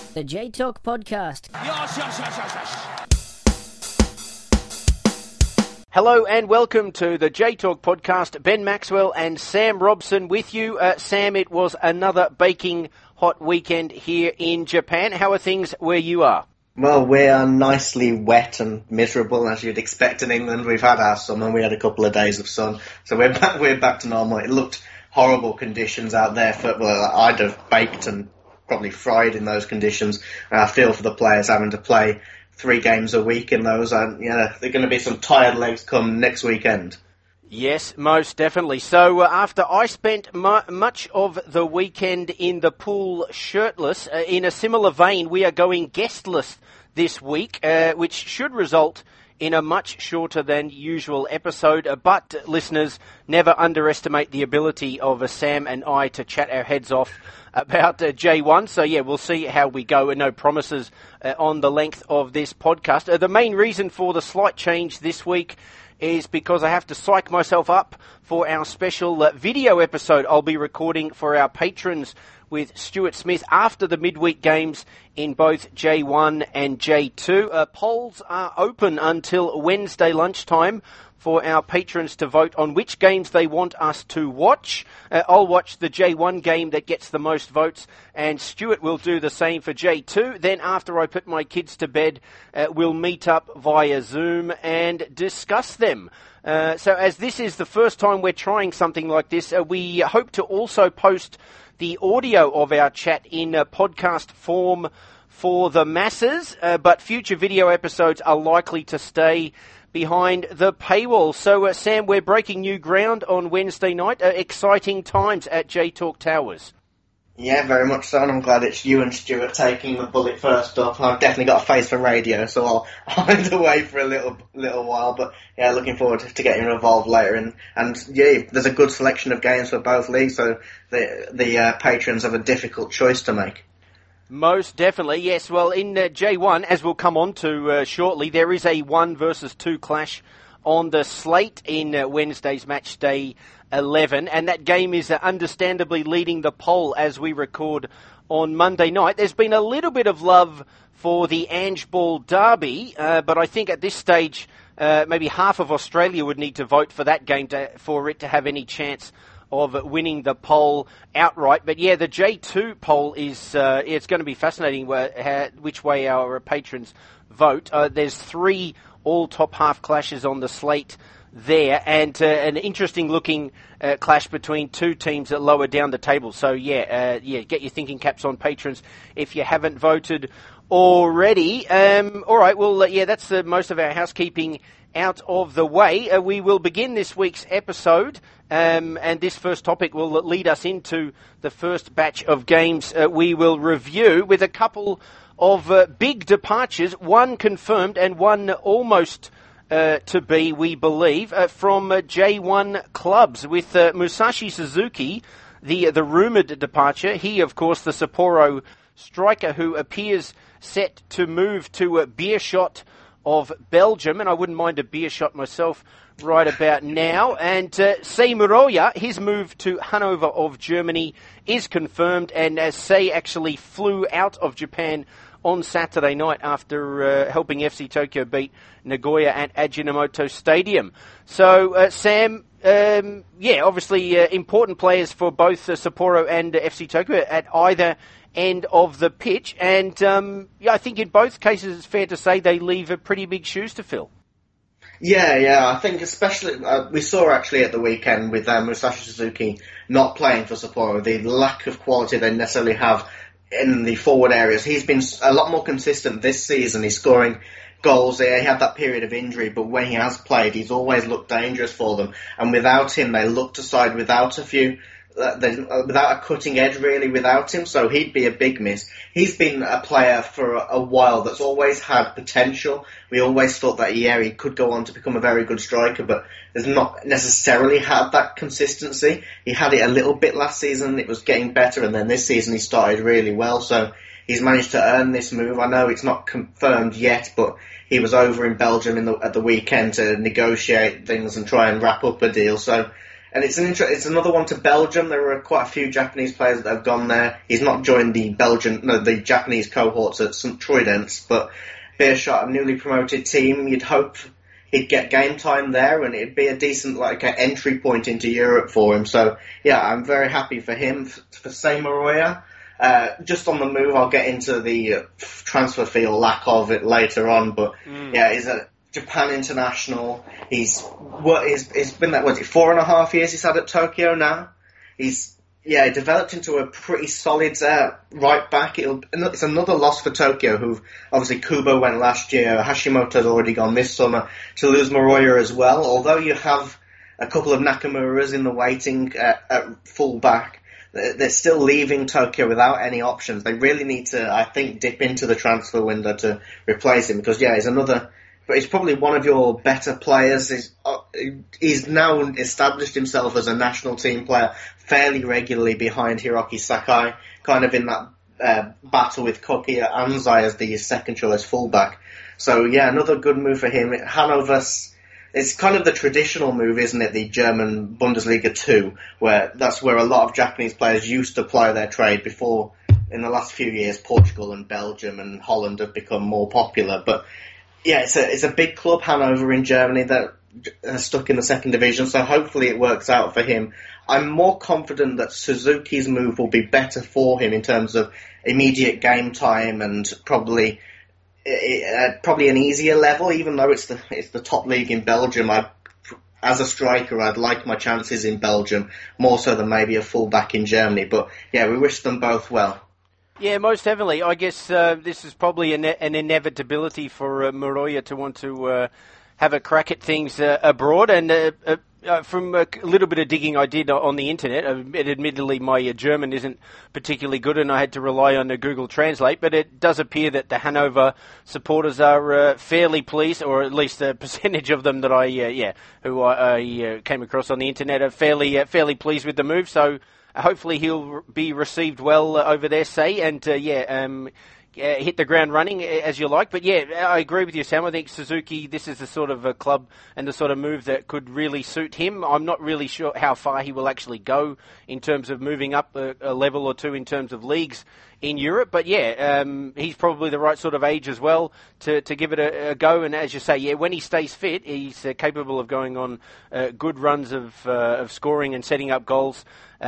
The J Talk Podcast. Hello and welcome to the J Talk Podcast. Ben Maxwell and Sam Robson with you. Sam, it was another baking hot weekend here in Japan. How are things where you are? Well, we are nicely wet and miserable, as you'd expect in England. We've had our summer. We had a couple of days of sun, so we're back to normal. It looked horrible conditions out there. I'd have baked and probably fried in those conditions. I feel for the players having to play 3 games a week in those, and they're going to be some tired legs come next weekend. Yes, most definitely. So after I spent much of the weekend in the pool shirtless, in a similar vein, we are going guestless this week, which should result in a much shorter than usual episode. But listeners, never underestimate the ability of Sam and I to chat our heads off about J1. So yeah, we'll see how we go, and no promises on the length of this podcast. The main reason for the slight change this week is because I have to psych myself up for our special video episode I'll be recording for our patrons with Stuart Smith after the midweek games in both J1 and J2. Polls are open until Wednesday lunchtime for our patrons to vote on which games they want us to watch. I'll watch the J1 game that gets the most votes, and Stuart will do the same for J2. Then after I put my kids to bed, we'll meet up via Zoom and discuss them. So as this is the first time we're trying something like this, we hope to also post the audio of our chat in podcast form for the masses, but future video episodes are likely to stay behind the paywall. So, Sam, we're breaking new ground on Wednesday night. Exciting times at J Talk Towers. Yeah, very much so, and I'm glad it's you and Stuart taking the bullet first up. I've definitely got a face for radio, so I'll hide away for a little while, but yeah, looking forward to getting involved later. And yeah, there's a good selection of games for both leagues, so the patrons have a difficult choice to make. Most definitely, yes. Well, in J1, as we'll come on to shortly, there is a 1 versus 2 clash on the slate in Wednesday's match day 11, and that game is understandably leading the poll as we record on Monday night. There's been a little bit of love for the Ange Ball derby, but I think at this stage maybe half of Australia would need to vote for that game for it to have any chance of winning the poll outright. But yeah, the J2 poll is it's going to be fascinating which way our patrons vote. There's 3 all top half clashes on the slate there, and an interesting looking clash between 2 teams that lower down the table. So yeah, get your thinking caps on, patrons, if you haven't voted already. All right, well, that's most of our housekeeping out of the way. We will begin this week's episode, and this first topic will lead us into the first batch of games we will review, with a couple of big departures, one confirmed and one almost to be, we believe, from J1 clubs, with Musashi Suzuki, the rumoured departure. He, of course, the Sapporo striker who appears set to move to Beerschot of Belgium, and I wouldn't mind a Beerschot myself right about now. And Sei Muroya, his move to Hanover of Germany is confirmed, and Sei actually flew out of Japan on Saturday night after helping FC Tokyo beat Nagoya at Ajinomoto Stadium. So, Sam, obviously important players for both Sapporo and FC Tokyo at either end of the pitch, and I think in both cases it's fair to say they leave pretty big shoes to fill. Yeah, I think especially, we saw actually at the weekend with Musashi Suzuki not playing for Sapporo, the lack of quality they necessarily have in the forward areas. He's been a lot more consistent this season. He's scoring goals there. He had that period of injury, but when he has played, he's always looked dangerous for them. And without him, they looked aside without a cutting edge really without him, so he'd be a big miss. He's been a player for a while that's always had potential. We always thought that he could go on to become a very good striker, but has not necessarily had that consistency. He had it a little bit last season, it was getting better, and then this season he started really well, so he's managed to earn this move. I know it's not confirmed yet, but he was over in Belgium at the weekend to negotiate things and try and wrap up a deal, so And it's another one to Belgium. There are quite a few Japanese players that have gone there. He's not joined the Japanese cohorts at St. Troydens, but Beerschot, a newly promoted team, you'd hope he'd get game time there, and it'd be a decent entry point into Europe for him. So yeah, I'm very happy for him. For Seymour, just on the move, I'll get into the transfer fee or lack of it later on. But yeah, he's a Japan international. He's been that 4.5 years he's had at Tokyo now. He developed into a pretty solid right back. It's another loss for Tokyo, who obviously Kubo went last year. Hashimoto's already gone this summer. To lose Moroya as well, although you have a couple of Nakamuras in the waiting at full back, they're still leaving Tokyo without any options. They really need to, I think, dip into the transfer window to replace him, because he's another. But he's probably one of your better players. He's now established himself as a national team player fairly regularly behind Hiroki Sakai, kind of in that battle with Koki Anzai as the second choice fullback. So yeah, another good move for him. Hannover's, it's kind of the traditional move, isn't it? The German Bundesliga 2, that's where a lot of Japanese players used to ply their trade before. In the last few years, Portugal and Belgium and Holland have become more popular, but yeah, it's a big club, Hanover in Germany, that are stuck in the second division, so hopefully it works out for him. I'm more confident that Suzuki's move will be better for him in terms of immediate game time and probably an easier level, even though it's the top league in Belgium. As a striker, I'd like my chances in Belgium more so than maybe a full-back in Germany, but yeah, we wish them both well. Yeah, most definitely. I guess this is probably an inevitability for Moroya to want to have a crack at things abroad. And from a little bit of digging I did on the internet, admittedly my German isn't particularly good and I had to rely on Google Translate, but it does appear that the Hanover supporters are fairly pleased, or at least a percentage of them that I came across on the internet are fairly pleased with the move. So hopefully he'll be received well over there, and hit the ground running as you like. But yeah, I agree with you, Sam. I think Suzuki, this is the sort of a club and the sort of move that could really suit him. I'm not really sure how far he will actually go in terms of moving up a level or two in terms of leagues in Europe. But yeah, he's probably the right sort of age as well to give it a go. And as you say, yeah, when he stays fit, he's capable of going on good runs of scoring and setting up goals.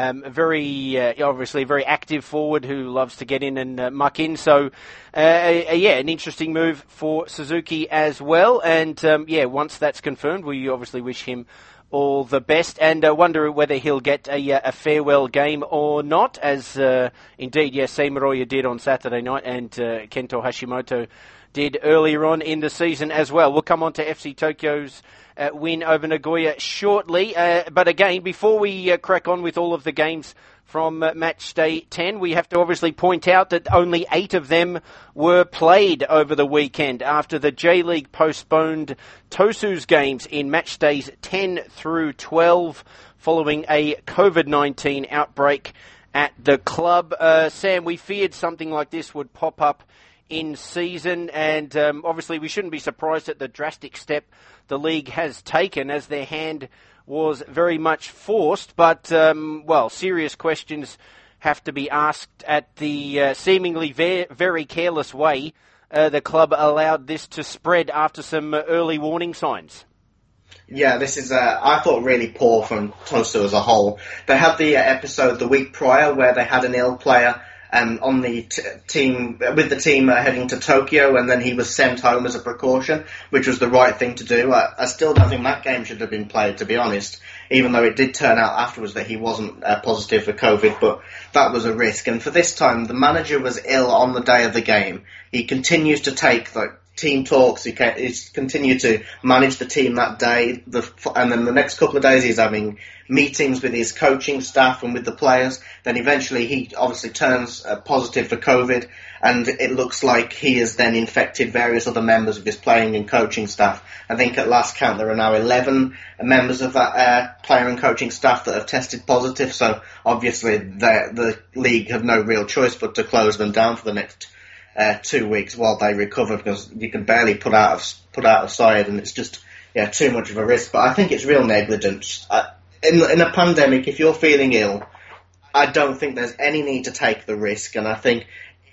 Obviously a very active forward who loves to get in and muck in. So, an interesting move for Suzuki as well. And, once that's confirmed, we obviously wish him all the best, and wonder whether he'll get a farewell game or not, as indeed, Seymour did on Saturday night, and Kento Hashimoto did earlier on in the season as well. We'll come on to FC Tokyo's win over Nagoya shortly, but again, before we crack on with all of the games from match day 10, we have to obviously point out that only 8 of them were played over the weekend after the J-League postponed Tosu's games in match days 10 through 12 following a COVID-19 outbreak at the club. Sam, we feared something like this would pop up in season, and obviously we shouldn't be surprised at the drastic step the league has taken, as their hand was very much forced, but serious questions have to be asked at the seemingly very careless way the club allowed this to spread after some early warning signs. Yeah, this is, I thought, really poor from Tosu as a whole. They had the episode the week prior where they had an ill player on the team, with the team heading to Tokyo, and then he was sent home as a precaution, which was the right thing to do. I still don't think that game should have been played, to be honest, even though it did turn out afterwards that he wasn't positive for COVID, but that was a risk. And for this time, the manager was ill on the day of the game. He continues to take team talks, he continued to manage the team that day, and then the next couple of days he's having meetings with his coaching staff and with the players. Then eventually he obviously turns positive for COVID, and it looks like he has then infected various other members of his playing and coaching staff. I think at last count there are now 11 members of that player and coaching staff that have tested positive, so obviously the league have no real choice but to close them down for the next 2 weeks while they recover, because you can barely put out of side, and it's just too much of a risk. But I think it's real negligence. in a pandemic, if you're feeling ill, I don't think there's any need to take the risk, and I think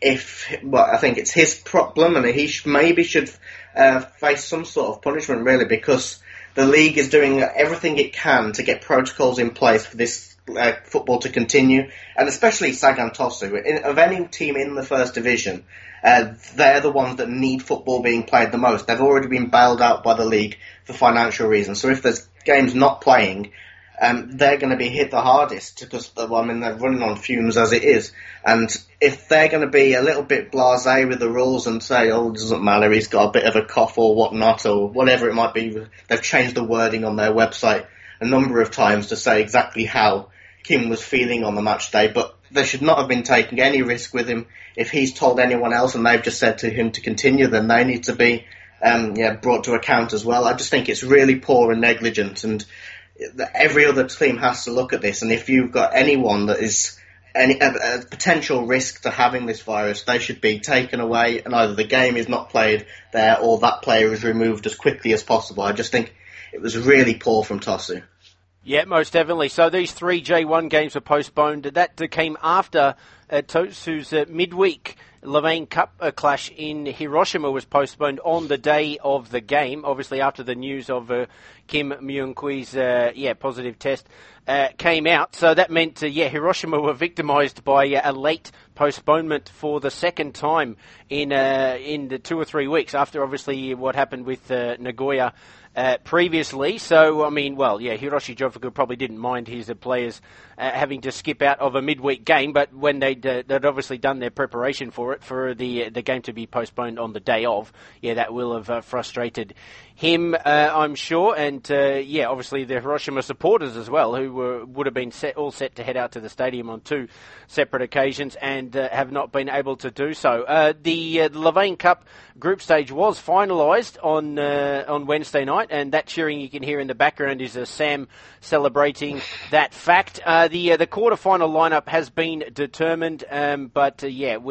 I think it's his problem, and he maybe should face some sort of punishment, really, because the league is doing everything it can to get protocols in place for this football to continue, and especially Sagan Tosu. Of any team in the First Division, they're the ones that need football being played the most. They've already been bailed out by the league for financial reasons, so if there's games not playing, they're going to be hit the hardest because, they're running on fumes as it is. And if they're going to be a little bit blasé with the rules and say, oh, it doesn't matter, he's got a bit of a cough or whatnot, or whatever it might be, they've changed the wording on their website a number of times to say exactly how Kim was feeling on the match day, but they should not have been taking any risk with him. If he's told anyone else and they've just said to him to continue, then they need to be brought to account as well. I just think it's really poor and negligent, and every other team has to look at this, and if you've got anyone that is a potential risk to having this virus, they should be taken away, and either the game is not played there or that player is removed as quickly as possible. I just think it was really poor from Tosu. Yeah, most definitely. So these 3 J1 games were postponed. That came after Tosu's midweek Levain Cup clash in Hiroshima was postponed on the day of the game, obviously after the news of Kim Myung-Kwee's positive test came out. So that meant, Hiroshima were victimised by a late postponement for the second time in the 2 or 3 weeks after, obviously, what happened with Nagoya previously. So, Hiroshi Jofuku probably didn't mind his players having to skip out of a midweek game, but when they'd obviously done their preparation for it, for the game to be postponed on the day of, that will have frustrated him, I'm sure, and obviously the Hiroshima supporters as well, who would have been all set to head out to the stadium on 2 separate occasions and have not been able to do so. The Levain Cup group stage was finalised on Wednesday night, and that cheering you can hear in the background is Sam celebrating that fact. The quarter-final lineup has been determined, but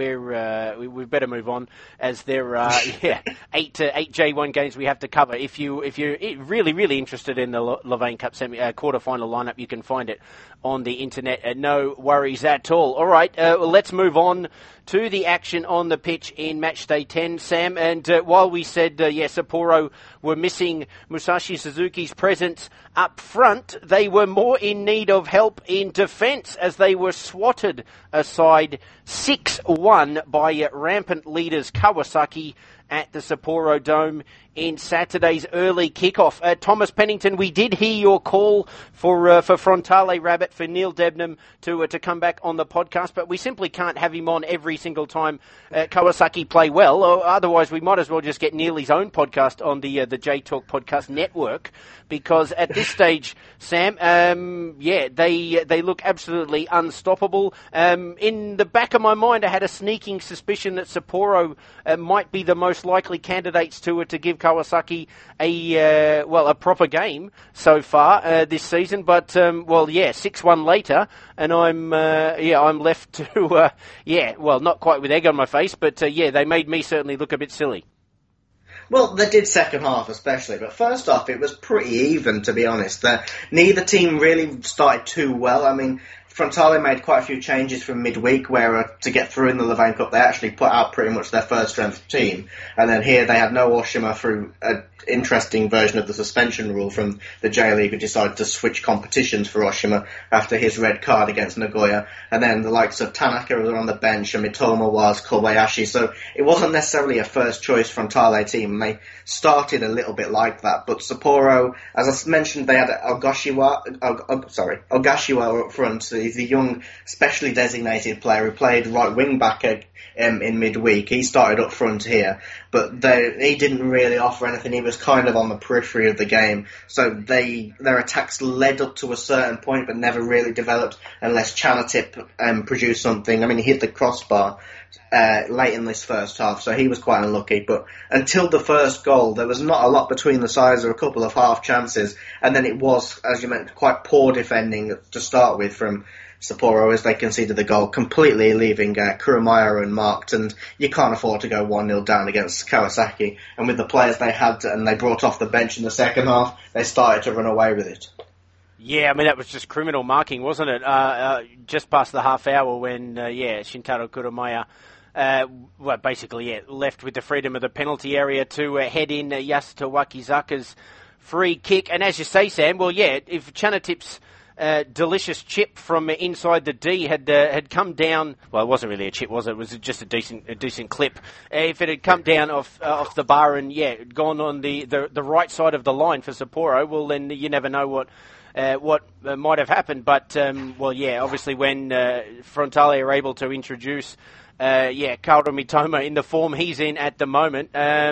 we better move on, as there are 8 J1 games we have to cover. If you're really interested in the Levain Cup quarter-final lineup, you can find it on the internet. No worries at all. All right, let's move on to the action on the pitch in match day 10, Sam. And while we said, Sapporo were missing Musashi Suzuki's presence up front, they were more in need of help in defence as they were swatted aside 6-1 by rampant leaders Kawasaki at the Sapporo Dome in Saturday's early kickoff. Thomas Pennington, we did hear your call for Frontale Rabbit, for Neil Debnam to come back on the podcast, but we simply can't have him on every single time Kawasaki play well, or otherwise we might as well just get Neil's own podcast on the J-Talk Podcast Network, because at this stage, Sam, they look absolutely unstoppable. In the back of my mind, I had a sneaking suspicion that Sapporo might be the most likely candidates to give Kawasaki a proper game so far this season. But 6-1 later, and I'm left to not quite with egg on my face, but they made me certainly look a bit silly. Well, they did second half especially, but first half it was pretty even, to be honest. Neither team really started too well. I mean, Frontale made quite a few changes from midweek, where to get through in the Levain Cup, they actually put out pretty much their first strength team. And then here they had no Oshima through an interesting version of the suspension rule from the J-League, who decided to switch competitions for Oshima after his red card against Nagoya. And then the likes of Tanaka were on the bench, and Mitoma was, Kobayashi. So it wasn't necessarily a first choice Frontale team, and they started a little bit like that. But Sapporo, as I mentioned, they had Ogashiwa up front. He's the young, specially designated player who played right wing back in midweek. He started up front here, but he didn't really offer anything. He was kind of on the periphery of the game. So their attacks led up to a certain point, but never really developed unless Chanatip produced something. I mean, he hit the crossbar late in this first half, so he was quite unlucky. But until the first goal, there was not a lot between the sides, or a couple of half chances, and then it was, as you mentioned, quite poor defending to start with from Sapporo as they conceded the goal, completely leaving Kurumaya unmarked, and you can't afford to go 1-0 down against Kawasaki. And with the players they had and they brought off the bench in the second half, they started to run away with it. Yeah, I mean, that was just criminal marking, wasn't it? Just past the half hour when, Shintaro Kurumaya, left with the freedom of the penalty area to head in Yasuto Wakizaka's free kick. And as you say, Sam, if Chanatip's delicious chip from inside the D had come down. Well, it wasn't really a chip, was it? It was just a decent clip. If it had come down off the bar and gone on the right side of the line for Sapporo, well, then you never know what might have happened. But obviously when Frontale are able to introduce Kaoru Mitoma in the form he's in at the moment,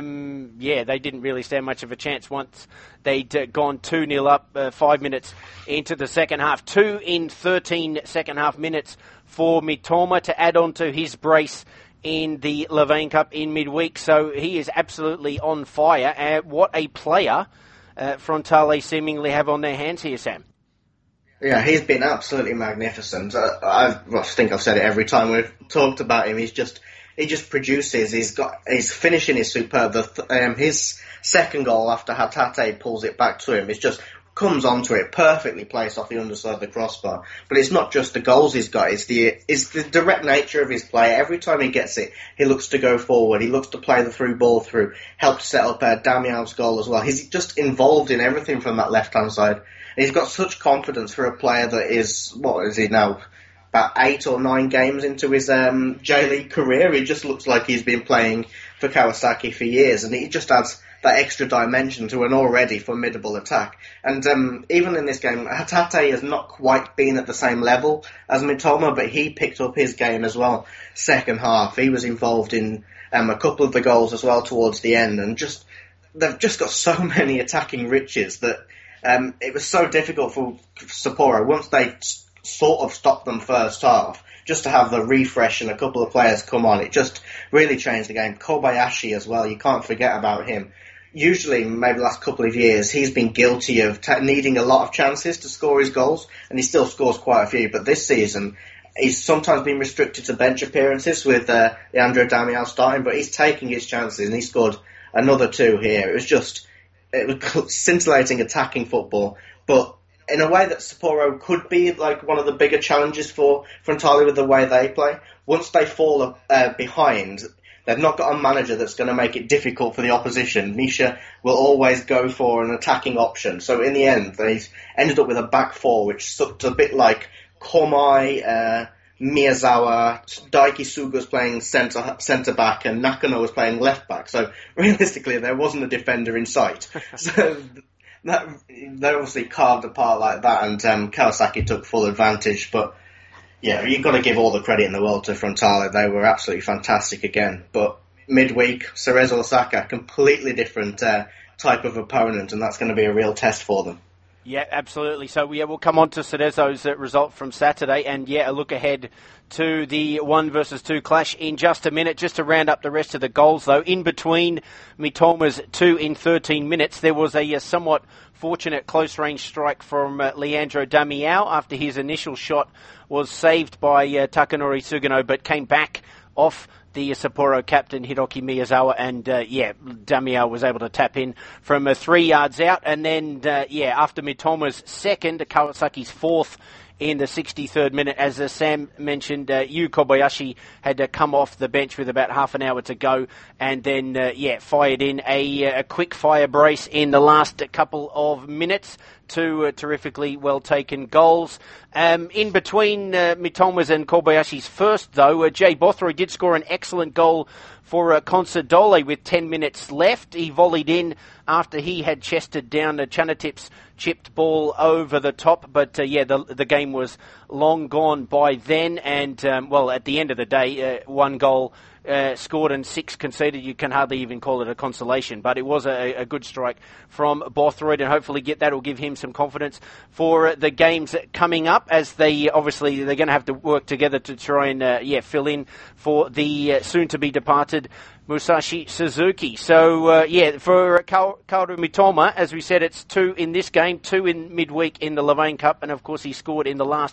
they didn't really stand much of a chance once they'd gone 2-0 up 5 minutes into the second half. 2 in 13 second half minutes for Mitoma to add on to his brace in the Levain Cup in midweek. So he is absolutely on fire. What a player Frontale seemingly have on their hands here, Sam. Yeah, he's been absolutely magnificent. I think I've said it every time we've talked about him. He just produces. His finishing is superb. His second goal after Hatate pulls it back to him, it just comes onto it perfectly, placed off the underside of the crossbar. But it's not just the goals he's got; it's the direct nature of his play. Every time he gets it, he looks to go forward. He looks to play the through ball through. Helped set up Damian's goal as well. He's just involved in everything from that left hand side. And he's got such confidence for a player that is, what is he now, about 8 or 9 games into his J-League career. He just looks like he's been playing for Kawasaki for years, and he just adds that extra dimension to an already formidable attack. And even in this game, Hatate has not quite been at the same level as Mitoma, but he picked up his game as well. Second half, he was involved in a couple of the goals as well towards the end, and they've just got so many attacking riches that it was so difficult for Sapporo, once they sort of stopped them first half, just to have the refresh and a couple of players come on. It just really changed the game. Kobayashi as well, you can't forget about him. Usually, maybe the last couple of years, he's been guilty of needing a lot of chances to score his goals, and he still scores quite a few. But this season, he's sometimes been restricted to bench appearances with Leandro Damian starting, but he's taking his chances, and he scored another 2 here. It was scintillating attacking football, but in a way that Sapporo could be like one of the bigger challenges for Frontale with the way they play. Once they fall behind, they've not got a manager that's going to make it difficult for the opposition. Misha will always go for an attacking option. So in the end, they ended up with a back 4, which sucked a bit like Komai, Miyazawa, Daiki Suga was playing centre back, and Nakano was playing left back. So realistically, there wasn't a defender in sight. So they obviously carved apart like that, and Kawasaki took full advantage. But yeah, you've got to give all the credit in the world to Frontale. They were absolutely fantastic again. But midweek, Cerezo Osaka, completely different type of opponent, and that's going to be a real test for them. Yeah, absolutely. So we'll come on to Cerezo's result from Saturday, and a look ahead to the 1 versus 2 clash in just a minute. Just to round up the rest of the goals, though, in between Mitoma's 2 in 13 minutes, there was a somewhat fortunate close-range strike from Leandro Damiao after his initial shot was saved by Takanori Sugano, but came back off the Sapporo captain Hiroki Miyazawa, and Damiao was able to tap in from 3 yards out, and then after Mitoma's second, Kawasaki's 4th in the 63rd minute, as Sam mentioned, Yu Kobayashi had come off the bench with about half an hour to go, and then fired in a quick fire brace in the last couple of minutes. 2 terrifically well taken goals. In between Mitoma's and Kobayashi's first, though, Jay Bothroyd did score an excellent goal for Consadole with 10 minutes left. He volleyed in after he had chested down Chanatip's chipped ball over the top, but the game was long gone by then, and at the end of the day, 1 goal scored and 6 conceded. You can hardly even call it a consolation, but it was a good strike from Bothroyd, and hopefully that'll give him some confidence for the games coming up, as they're going to have to work together to try and fill in for the soon-to-be departed Musashi Suzuki. So, for Kaoru Mitoma, as we said, it's 2 in this game, 2 in midweek in the Levain Cup, and of course he scored in the last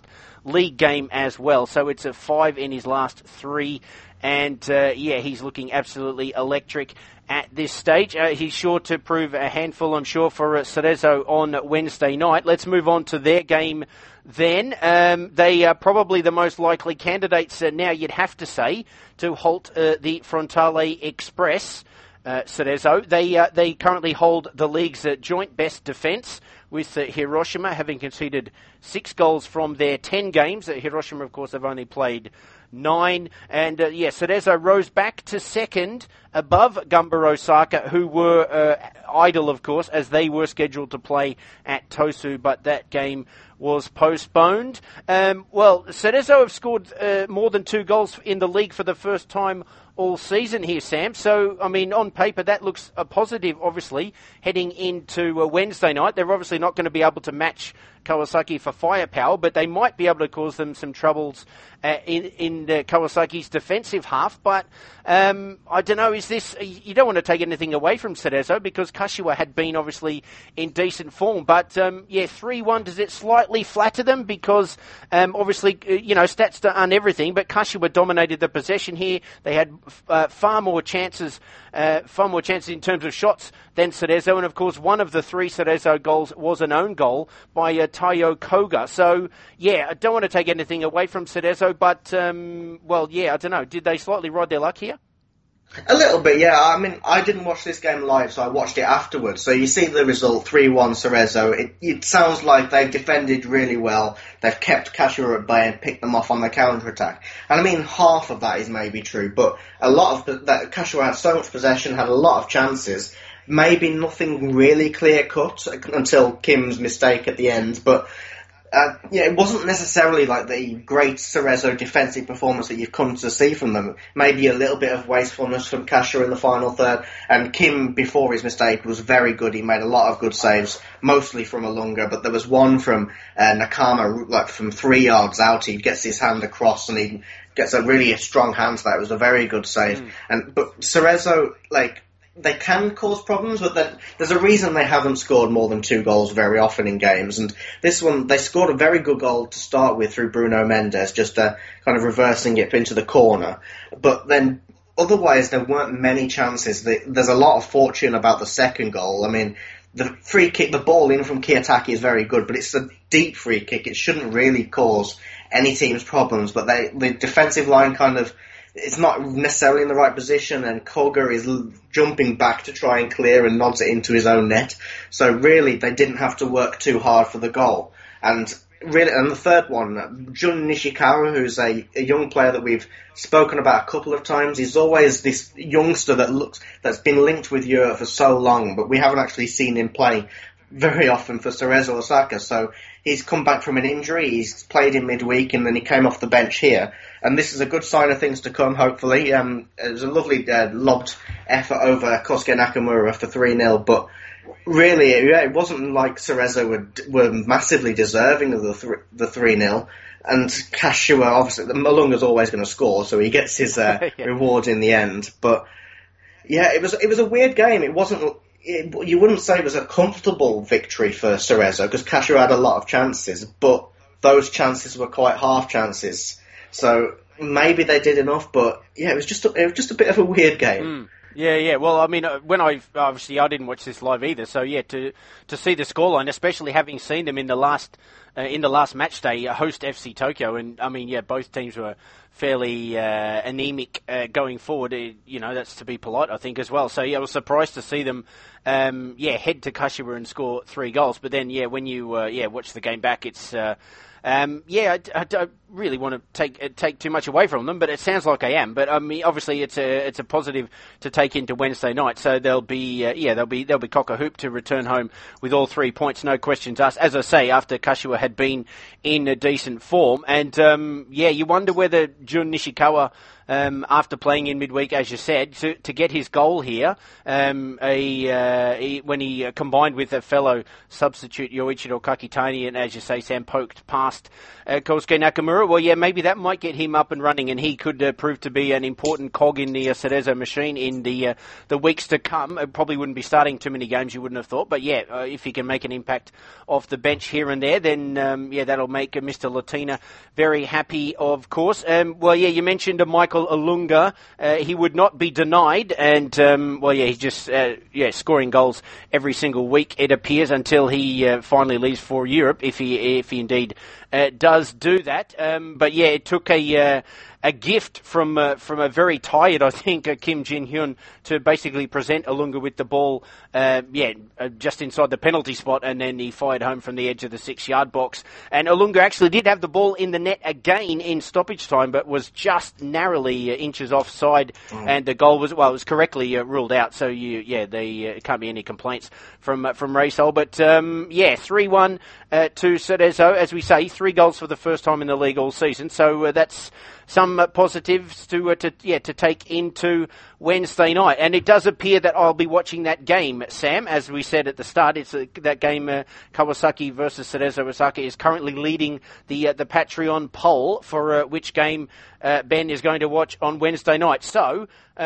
league game as well. So it's a 5 in his last 3. And, he's looking absolutely electric at this stage. He's sure to prove a handful, I'm sure, for Cerezo on Wednesday night. Let's move on to their game then. They are probably the most likely candidates now, you'd have to say, to halt the Frontale Express. Cerezo. They currently hold the league's joint best defence, with Hiroshima having conceded 6 goals from their 10 games. Hiroshima, of course, have only played 9. And, Cerezo rose back to second above Gamba Osaka, who were idle, of course, as they were scheduled to play at Tosu, but that game was postponed. Cerezo have scored more than 2 goals in the league for the first time all season here, Sam. So, I mean, on paper, that looks a positive, obviously, heading into Wednesday night. They're obviously not going to be able to match Kawasaki for firepower, but they might be able to cause them some troubles in Kawasaki's defensive half. But I don't know, you don't want to take anything away from Cerezo, because Kashiwa had been obviously in decent form. But 3-1, does it slightly flatter them? Because obviously, stats aren't everything, but Kashiwa dominated the possession here. They had far more chances in terms of shots than Cerezo, and of course one of the 3 Cerezo goals was an own goal by Taiyo Koga. So I don't want to take anything away from Cerezo, but I don't know, did they slightly ride their luck here? A little bit, yeah. I mean, I didn't watch this game live, so I watched it afterwards. So you see the result, 3-1 Cerezo. It sounds like they've defended really well. They've kept Kashiwa at bay and picked them off on the counter-attack. And I mean, half of that is maybe true, but a lot of that Kashiwa had so much possession, had a lot of chances. Maybe nothing really clear-cut until Kim's mistake at the end, but it wasn't necessarily like the great Cerezo defensive performance that you've come to see from them. Maybe a little bit of wastefulness from Kashiwa in the final third. And Kim, before his mistake, was very good. He made a lot of good saves, mostly from Alunga, but there was one from Nakama, like from 3 yards out. He gets his hand across and he gets a really strong hand to that. It was a very good save. But Cerezo, they can cause problems, but there's a reason they haven't scored more than 2 goals very often in games. And this one, they scored a very good goal to start with through Bruno Mendes, just kind of reversing it into the corner. But then, otherwise, there weren't many chances. There's a lot of fortune about the second goal. I mean, the free kick, the ball in from Kiyotaki is very good, but it's a deep free kick. It shouldn't really cause any team's problems, but the defensive line it's not necessarily in the right position, and Koga is jumping back to try and clear and nods it into his own net. So really, they didn't have to work too hard for the goal. And the third one, Jun Nishikawa, who's a young player that we've spoken about a couple of times. He's always this youngster that's been linked with Europe for so long, but we haven't actually seen him play very often for Cerezo Osaka. So he's come back from an injury, he's played in midweek, and then he came off the bench here. And this is a good sign of things to come, hopefully. It was a lovely lobbed effort over Kosuke Nakamura for 3-0, but really, it wasn't like Cerezo were massively deserving of the 3-0. And Kashiwa, obviously, Malunga's always going to score, so he gets his reward in the end. But yeah, it was a weird game. It wasn't. You wouldn't say it was a comfortable victory for Cerezo, because Kashiwa had a lot of chances, but those chances were quite half chances. So maybe they did enough, but yeah, it was just a bit of a weird game. Yeah. Well, I mean, I didn't watch this live either. So yeah, to see the scoreline, especially having seen them in the last match day host FC Tokyo, and I mean, both teams were fairly anemic going forward. That's to be polite, I think, as well. So I was surprised to see them head to Kashiwa and score 3 goals. But then when you watch the game back, it's I don't really want to take too much away from them, but it sounds like I am. But I mean, obviously, it's a positive to take into Wednesday night. So they'll be cock a hoop to return home with all 3 points, no questions asked. As I say, after Kashiwa had been in a decent form, and you wonder whether Jun Nishikawa after playing in midweek, as you said, to get his goal here. When he combined with a fellow substitute Yoichiro Kakitani, and as you say, Sam poked past Kosuke Nakamura. Well, yeah, maybe that might get him up and running, and he could prove to be an important cog in the Cerezo machine in the weeks to come. It probably wouldn't be starting too many games, you wouldn't have thought, but yeah, if he can make an impact off the bench here and there, then that'll make Mr. Latina very happy, of course. You mentioned Michael Olunga. He would not be denied, and he's just scoring goals every single week, it appears, until he finally leaves for Europe, if he indeed does do that. It took a gift from a very tired, I think, Kim Jin-hyun to basically present Olunga with the ball, just inside the penalty spot, and then he fired home from the edge of the 6-yard box. And Olunga actually did have the ball in the net again in stoppage time, but was just narrowly inches offside, and the goal was correctly ruled out. So there can't be any complaints from Raysol. But 3-1 to Cerezo, as we say, 3 goals for the first time in the league all season. So that's some positives to take into Wednesday night. And it does appear that I'll be watching that game, Sam, as we said at the start. It's that game, Kawasaki versus Cerezo Osaka, is currently leading the Patreon poll for which game Ben is going to watch on Wednesday night. So,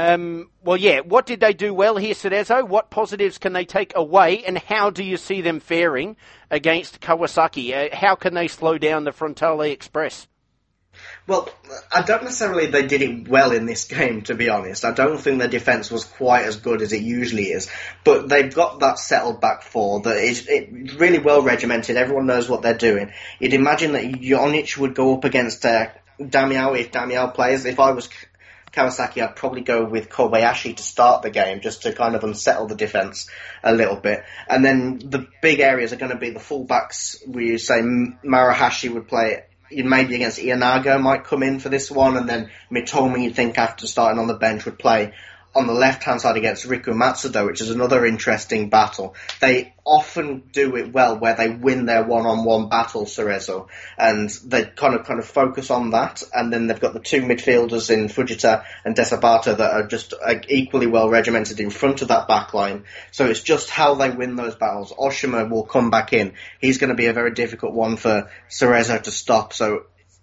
what did they do well here, Cerezo? What positives can they take away, and how do you see them faring against Kawasaki? How can they slow down the Frontale Express? Well, I don't necessarily they did it well in this game, to be honest. I don't think their defence was quite as good as it usually is. But they've got that settled back four that is really well regimented. Everyone knows what they're doing. You'd imagine that Jonic would go up against Damiao if Damiao plays. If I was Kawasaki, I'd probably go with Kobayashi to start the game, just to kind of unsettle the defence a little bit. And then the big areas are going to be the fullbacks, where you say Marahashi would play maybe against Ianago might come in for this one, and then Mitomi, you'd think, after starting on the bench, would play on the left-hand side against Riku Matsudo, which is another interesting battle. They often do it well where they win their one-on-one battle, Cerezo, and they kind of focus on that. And then they've got the 2 midfielders in Fujita and Desabata that are just equally well regimented in front of that back line. So it's just how they win those battles. Oshima will come back in. He's going to be a very difficult one for Cerezo to stop. So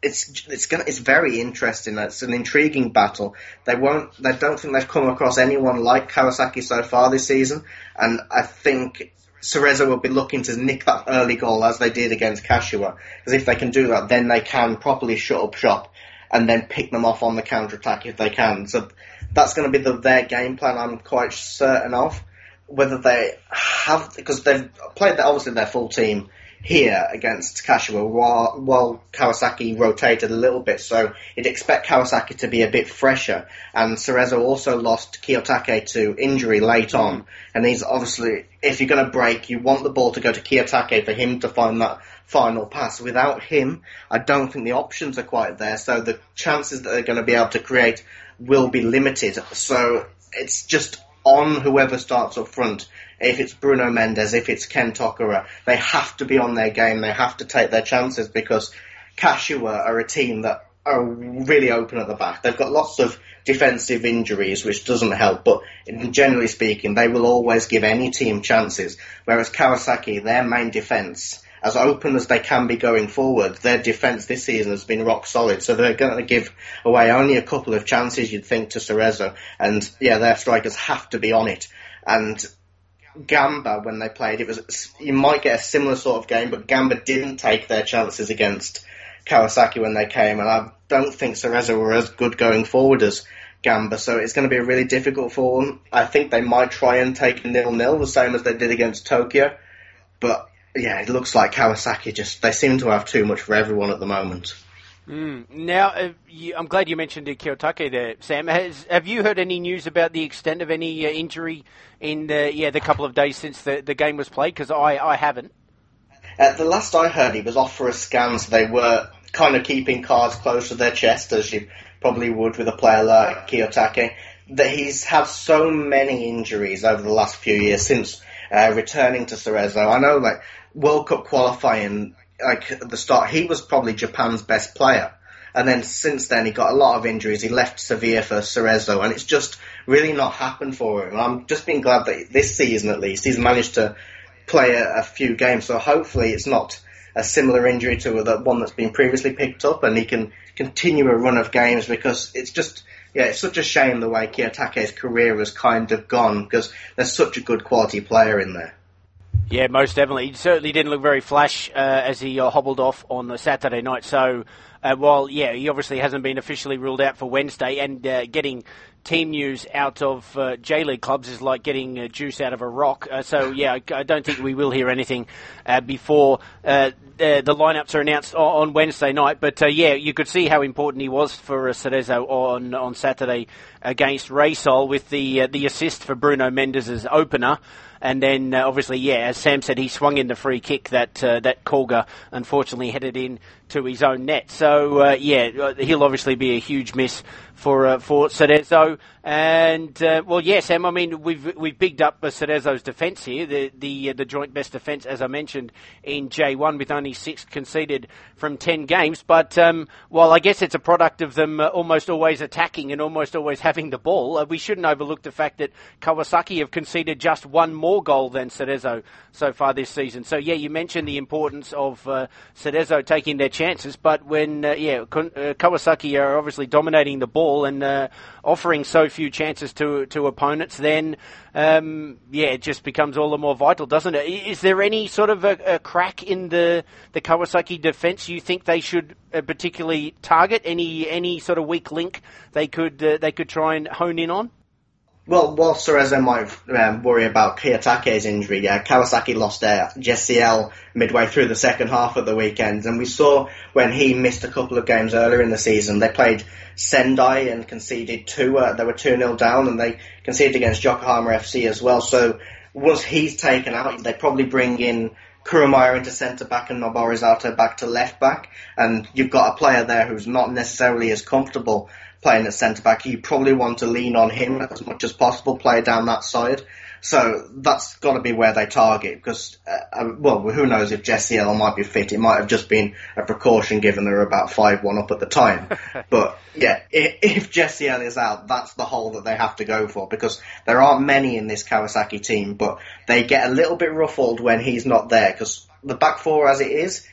it's very interesting. It's an intriguing battle. They don't think they've come across anyone like Kawasaki so far this season, and I think Cerezo will be looking to nick that early goal as they did against Kashiwa, because if they can do that, then they can properly shut up shop and then pick them off on the counter-attack if they can. So that's going to be their game plan, I'm quite certain of. Whether they have, because they've played obviously their full team here against Kashiwa while Kawasaki rotated a little bit, so you'd expect Kawasaki to be a bit fresher. And Cerezo also lost Kiyotake to injury late on, and he's obviously, if you're going to break, you want the ball to go to Kiyotake for him to find that final pass. Without him, I don't think the options are quite there, so the chances that they're going to be able to create will be limited. So it's just on whoever starts up front. If it's Bruno Mendes, if it's Ken Tokura, they have to be on their game. They have to take their chances, because Kashiwa are a team that are really open at the back. They've got lots of defensive injuries, which doesn't help, but generally speaking, they will always give any team chances. Whereas Kawasaki, their main defence, as open as they can be going forward, their defence this season has been rock solid, so they're going to give away only a couple of chances, you'd think, to Cerezo, and their strikers have to be on it. And Gamba, when they played, you might get a similar sort of game, but Gamba didn't take their chances against Kawasaki when they came, and I don't think Cerezo were as good going forward as Gamba, so it's going to be really difficult for them. I think they might try and take a 0-0, the same as they did against Tokyo, but it looks like Kawasaki they seem to have too much for everyone at the moment. Now, I'm glad you mentioned Kiyotake there, Sam. Have you heard any news about the extent of any injury in the couple of days since the game was played? Because I haven't. The last I heard, he was off for a scan, so they were kind of keeping cards close to their chest, as you probably would with a player like Kiyotake. That he's had so many injuries over the last few years since returning to Cerezo. I know, World Cup qualifying, at the start, he was probably Japan's best player. And then since then, he got a lot of injuries. He left Sevilla for Cerezo, and it's just really not happened for him. I'm just been glad that this season, at least, he's managed to play a few games. So hopefully it's not a similar injury to the one that's been previously picked up, and he can continue a run of games, because it's just, it's such a shame the way Kiyotaka's career has kind of gone, because there's such a good quality player in there. Yeah, most definitely. He certainly didn't look very flash as he hobbled off on the Saturday night. So, while, he obviously hasn't been officially ruled out for Wednesday, and getting team news out of J-League clubs is like getting juice out of a rock. I don't think we will hear anything before the lineups are announced on Wednesday night. But, you could see how important he was for Cerezo on Saturday against Reysol with the assist for Bruno Mendes' opener. And then, obviously, as Sam said, he swung in the free kick that Kolga unfortunately headed in to his own net. So, he'll obviously be a huge miss for Cerezo. And, Sam, I mean, we've bigged up Cerezo's defence here, the joint best defence, as I mentioned, in J1, with only 6 conceded from 10 games. But while I guess it's a product of them almost always attacking and almost always having the ball, we shouldn't overlook the fact that Kawasaki have conceded just one more goal than Cerezo so far this season. So, you mentioned the importance of Cerezo taking their chances, but when, Kawasaki are obviously dominating the ball and offering so few chances to opponents, then, it just becomes all the more vital, doesn't it? Is there any sort of a crack in the Kawasaki defence you think they should particularly target? Any sort of weak link they could try and hone in on? Well, while Cerezo might worry about Kiyotake's injury, Kawasaki lost Jessiel midway through the second half of the weekend, and we saw when he missed a couple of games earlier in the season, they played Sendai and conceded 2. They were 2-0 down, and they conceded against Yokohama FC as well. So once he's taken out, they probably bring in Kurumaya into centre-back and Noborizato back to left-back, and you've got a player there who's not necessarily as comfortable playing at centre-back. You probably want to lean on him as much as possible, play down that side. So that's got to be where they target, because, who knows if Jessiel might be fit. It might have just been a precaution given they were about 5-1 up at the time. But, if Jessiel is out, that's the hole that they have to go for, because there aren't many in this Kawasaki team, but they get a little bit ruffled when he's not there, because the back four as it is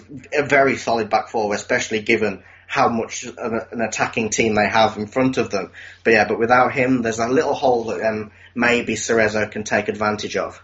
a very solid back four, especially given how much of an attacking team they have in front of them. But without him, there's a little hole that maybe Cerezo can take advantage of.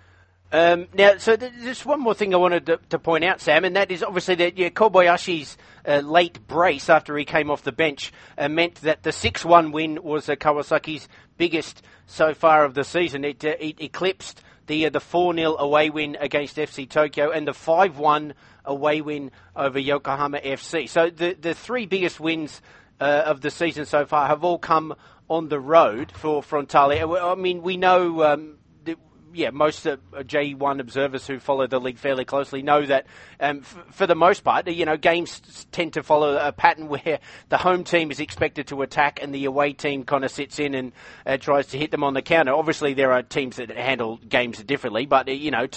Now, so there's one more thing I wanted to point out, Sam, and that is obviously that Kobayashi's late brace after he came off the bench meant that the 6-1 win was Kawasaki's biggest so far of the season. It eclipsed the 4-0 away win against FC Tokyo and the 5-1 away win over Yokohama FC. So the 3 biggest wins of the season so far have all come on the road for Frontale. I mean, we know most J1 observers who follow the league fairly closely know that for the most part, games tend to follow a pattern where the home team is expected to attack and the away team kind of sits in and tries to hit them on the counter. Obviously, there are teams that handle games differently, but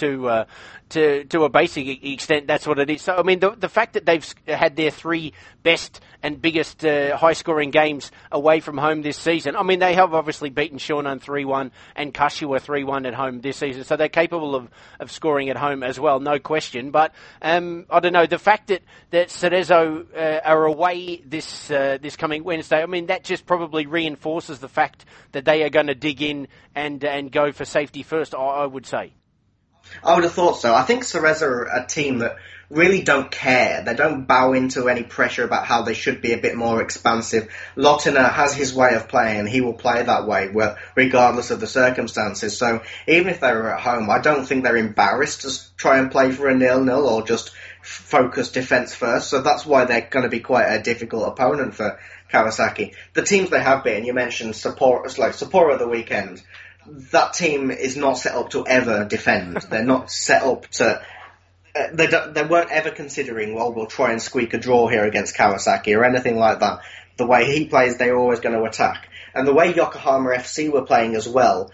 to a basic extent, that's what it is. So, I mean, the fact that they've had their 3 best and biggest high-scoring games away from home this season, I mean, they have obviously beaten Shonan 3-1 and Kashiwa 3-1 at home this season, so they're capable of scoring at home as well, no question. But I don't know, the fact that Cerezo are away this coming Wednesday, I mean, that just probably reinforces the fact that they are going to dig in and go for safety first, I would say. I would have thought so. I think Cerezo are a team that really don't care. They don't bow into any pressure about how they should be a bit more expansive. Lotina has his way of playing, and he will play that way, regardless of the circumstances. So even if they were at home, I don't think they're embarrassed to try and play for a 0-0 or just focus defence first. So that's why they're going to be quite a difficult opponent for Kawasaki. The teams they have been, you mentioned Sapporo at the weekend. That team is not set up to ever defend. They're not set up to... They weren't ever considering, we'll try and squeak a draw here against Kawasaki or anything like that. The way he plays, they're always going to attack. And the way Yokohama FC were playing as well,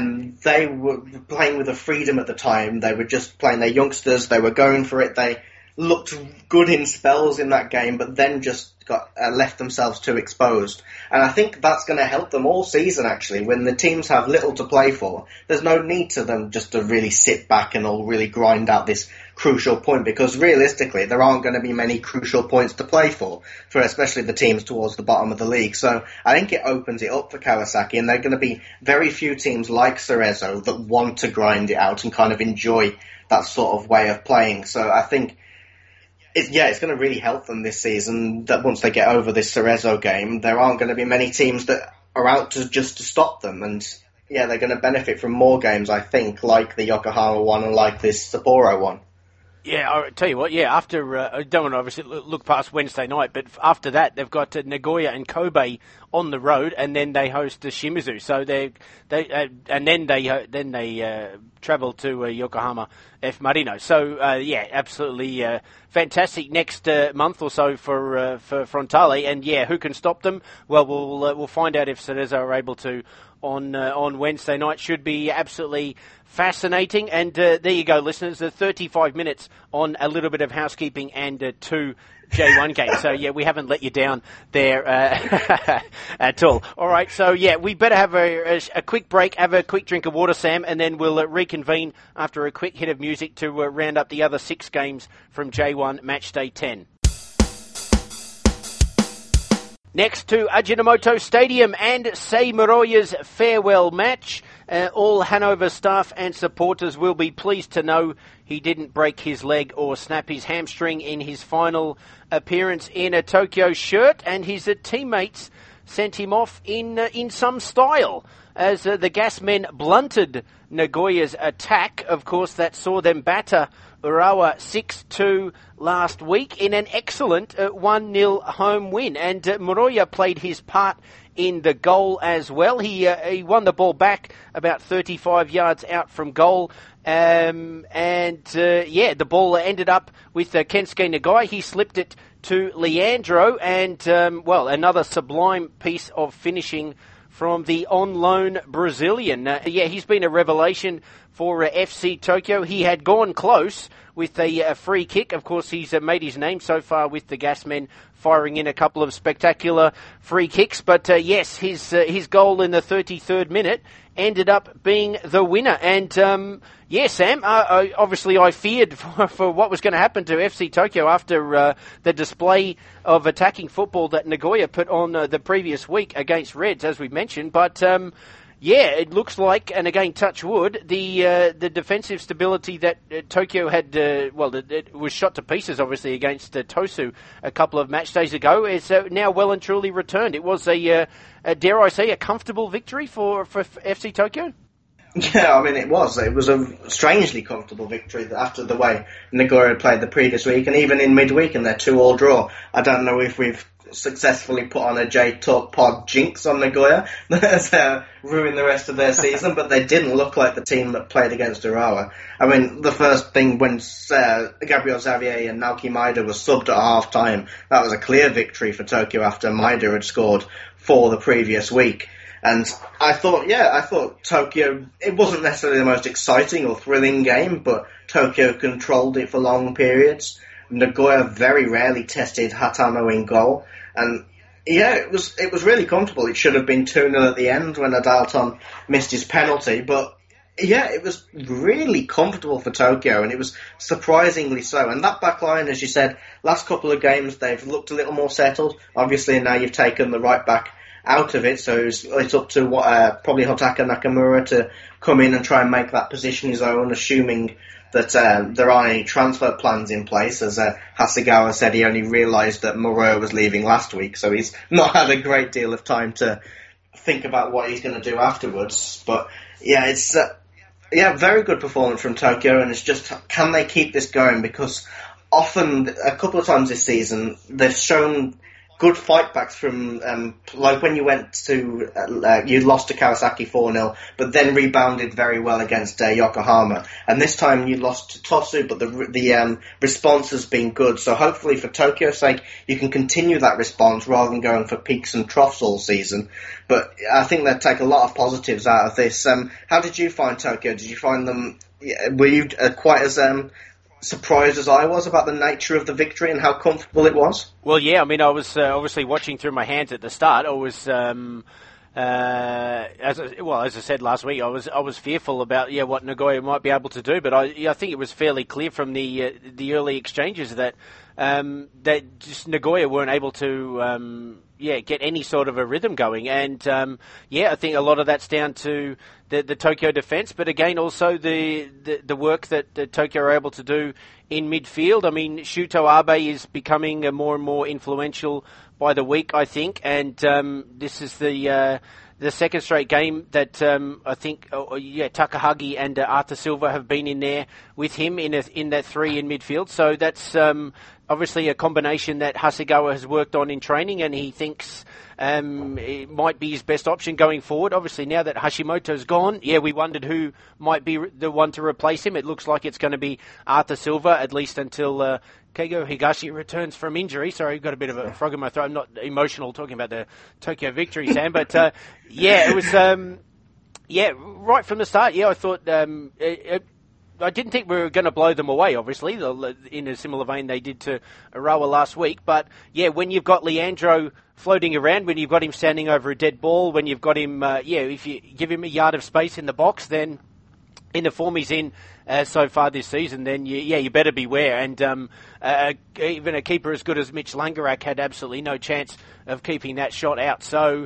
they were playing with a freedom at the time. They were just playing their youngsters. They were going for it. looked good in spells in that game, but then just got left themselves too exposed. And I think that's going to help them all season, actually. When the teams have little to play for, there's no need to them just to really sit back and all really grind out this crucial point, because realistically there aren't going to be many crucial points to play for especially the teams towards the bottom of the league. So I think it opens it up for Kawasaki, and there are going to be very few teams like Cerezo that want to grind it out and kind of enjoy that sort of way of playing. So I think it's going to really help them this season that once they get over this Cerezo game, there aren't going to be many teams that are out to stop them. And yeah, they're going to benefit from more games, I think, like the Yokohama one and like this Sapporo one. Yeah, I'll tell you what, after, I don't want to obviously look past Wednesday night, but after that, they've got Nagoya and Kobe on the road, and then they host Shimizu. So then they travel to Yokohama F. Marino. So, absolutely fantastic next month or so for Frontale. And who can stop them? Well, we'll find out if Cerezo are able to on Wednesday night. Should be absolutely fascinating. And there you go, listeners. 35 minutes on a little bit of housekeeping and 2 J1 games. So, we haven't let you down there at all. All right, so, we better have a quick break, have a quick drink of water, Sam, and then we'll reconvene after a quick hit of music to round up the other 6 games from J1 Matchday 10. Next to Ajinomoto Stadium and Sei Moroya's farewell match. All Hanover staff and supporters will be pleased to know he didn't break his leg or snap his hamstring in his final appearance in a Tokyo shirt, and his teammates sent him off in some style as the Gasmen blunted Nagoya's attack. Of course, that saw them batter Urawa 6-2 last week in an excellent 1-0 home win. And Moroya played his part in the goal as well. He won the ball back about 35 yards out from goal. The ball ended up with Kensuke Nagai. He slipped it to Leandro, and another sublime piece of finishing from the on-loan Brazilian. He's been a revelation for FC Tokyo. He had gone close with a free kick. Of course, he's made his name so far with the Gasmen, firing in a couple of spectacular free kicks. But his goal in the 33rd minute ended up being the winner. And Sam, obviously I feared for what was going to happen to FC Tokyo after the display of attacking football that Nagoya put on the previous week against Reds, as we mentioned. But it looks like, and again, touch wood, the defensive stability that Tokyo had, it was shot to pieces, obviously, against Tosu a couple of match days ago, is now well and truly returned. It was dare I say, a comfortable victory for FC Tokyo? Yeah, I mean, it was. It was a strangely comfortable victory after the way Nagoya had played the previous week, and even in midweek in their 2-2 draw. I don't know if we've successfully put on a J-Talk pod jinx on Nagoya that's ruined the rest of their season, but they didn't look like the team that played against Urawa. I mean, the first thing when Gabriel Xavier and Naoki Maeda were subbed at half-time, that was a clear victory for Tokyo after Maeda had scored for the previous week. And I thought Tokyo, it wasn't necessarily the most exciting or thrilling game, but Tokyo controlled it for long periods. Nagoya very rarely tested Hatano in goal. And it was really comfortable. It should have been 2-0 at the end when Adalton missed his penalty, but it was really comfortable for Tokyo, and it was surprisingly so. And that back line, as you said, last couple of games they've looked a little more settled. Obviously now you've taken the right back out of it, so it's up to probably Hotaka Nakamura to come in and try and make that position his own, assuming that there aren't any transfer plans in place. As Hasegawa said, he only realised that Moroya was leaving last week, so he's not had a great deal of time to think about what he's going to do afterwards. But it's very good performance from Tokyo, and it's just, can they keep this going? Because often, a couple of times this season, they've shown good fight backs from, like when you went to, you lost to Kawasaki 4-0, but then rebounded very well against Yokohama. And this time you lost to Tosu, but the response has been good. So hopefully for Tokyo's sake, you can continue that response rather than going for peaks and troughs all season. But I think they'll take a lot of positives out of this. How did you find Tokyo? Did you find them, were you quite as surprised as I was about the nature of the victory and how comfortable it was? Well, yeah, I mean, I was obviously watching through my hands at the start. I was, as I said last week, I was fearful about what Nagoya might be able to do, but I think it was fairly clear from the early exchanges that just Nagoya weren't able to get any sort of a rhythm going, and I think a lot of that's down to the Tokyo defence, but again also the work that Tokyo are able to do in midfield. I mean, Shuto Abe is becoming more and more influential by the week, I think, and this is the second straight game that I think Takahagi and Arthur Silva have been in there with him in that three in midfield. So that's obviously a combination that Hasegawa has worked on in training, and he thinks it might be his best option going forward. Obviously, now that Hashimoto's gone, we wondered who might be the one to replace him. It looks like it's going to be Arthur Silva, at least until Keigo Higashi returns from injury. Sorry, I've got a bit of a frog in my throat. I'm not emotional talking about the Tokyo victory, Sam, but it was right from the start. I thought I didn't think we were going to blow them away, obviously, in a similar vein they did to Urawa last week. But, when you've got Leandro floating around, when you've got him standing over a dead ball, when you've got him, if you give him a yard of space in the box, then in the form he's in so far this season, then you better beware. And even a keeper as good as Mitch Langerak had absolutely no chance of keeping that shot out. So,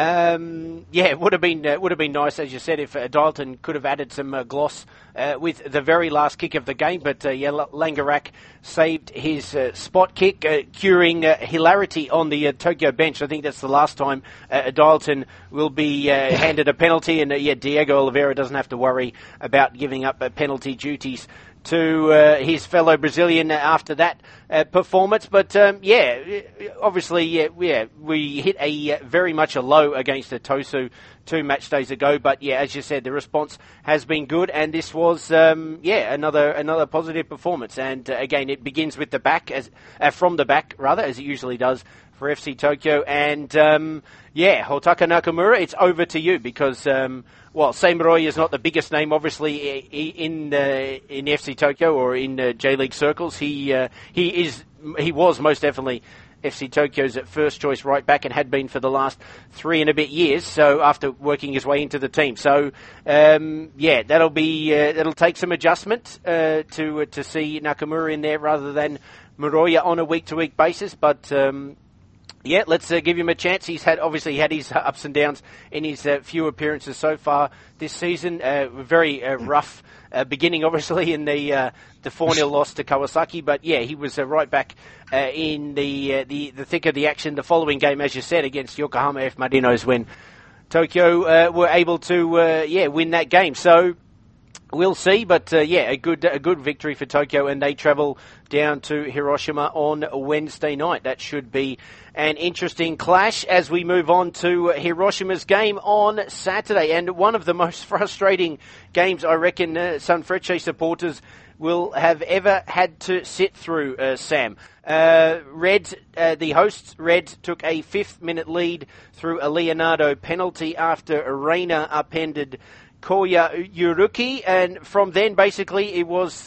it would have been nice, as you said, if Dialton could have added some gloss with the very last kick of the game. But Langerak saved his spot kick, curing hilarity on the Tokyo bench. I think that's the last time Dialton will be handed a penalty, and Diego Oliveira doesn't have to worry about giving up penalty duties to his fellow Brazilian after that performance. But obviously, we hit very much a low against the Tosu 2 match days ago. But as you said, the response has been good, and this was another positive performance. And again, it begins with the back, from the back rather, as it usually does for FC Tokyo. And Hotaka Nakamura, it's over to you, because Seimuroya is not the biggest name, obviously, in FC Tokyo or in J-League circles. He was most definitely FC Tokyo's first choice right back, and had been for the last 3 and a bit years. So after working his way into the team, so that'll take some adjustment to see Nakamura in there rather than Muroya on a week-to-week basis, but. Let's give him a chance. He's had his ups and downs in his few appearances so far this season. Very rough beginning, obviously, in the 4-0 loss to Kawasaki. But he was right back in the thick of the action the following game, as you said, against Yokohama F. Marinos, when Tokyo were able to win that game. So. We'll see, but a good victory for Tokyo, and they travel down to Hiroshima on Wednesday night. That should be an interesting clash as we move on to Hiroshima's game on Saturday, and one of the most frustrating games I reckon Sanfrecce supporters will have ever had to sit through, Sam. The hosts, Red, took a 5th-minute lead through a Leonardo penalty after Reina upended Koya Yuruki, and from then basically it was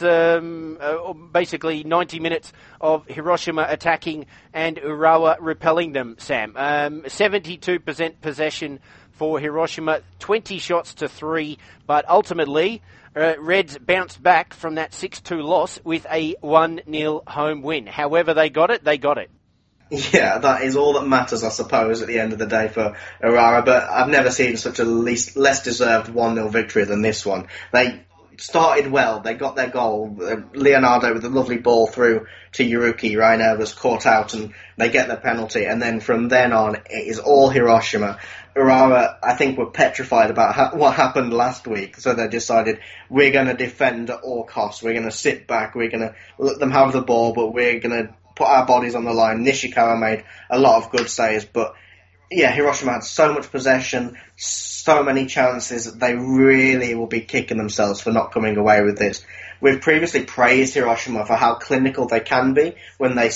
90 minutes of Hiroshima attacking and Urawa repelling them, Sam. 72% possession for Hiroshima, 20 shots to 3, but ultimately Reds bounced back from that 6-2 loss with a 1-0 home win. However they got it. Yeah, that is all that matters, I suppose, at the end of the day for Urawa, but I've never seen such a less deserved 1-0 victory than this one. They started well, they got their goal, Leonardo with a lovely ball through to Yuruki, Reina was caught out, and they get their penalty, and then from then on, it is all Hiroshima. Urawa, I think, were petrified about what happened last week, so they decided, we're going to defend at all costs, we're going to sit back, we're going to let them have the ball, but we're going to put our bodies on the line. Nishikawa made a lot of good saves, but Hiroshima had so much possession, so many chances, that they really will be kicking themselves for not coming away with this. We've previously praised Hiroshima for how clinical they can be when they set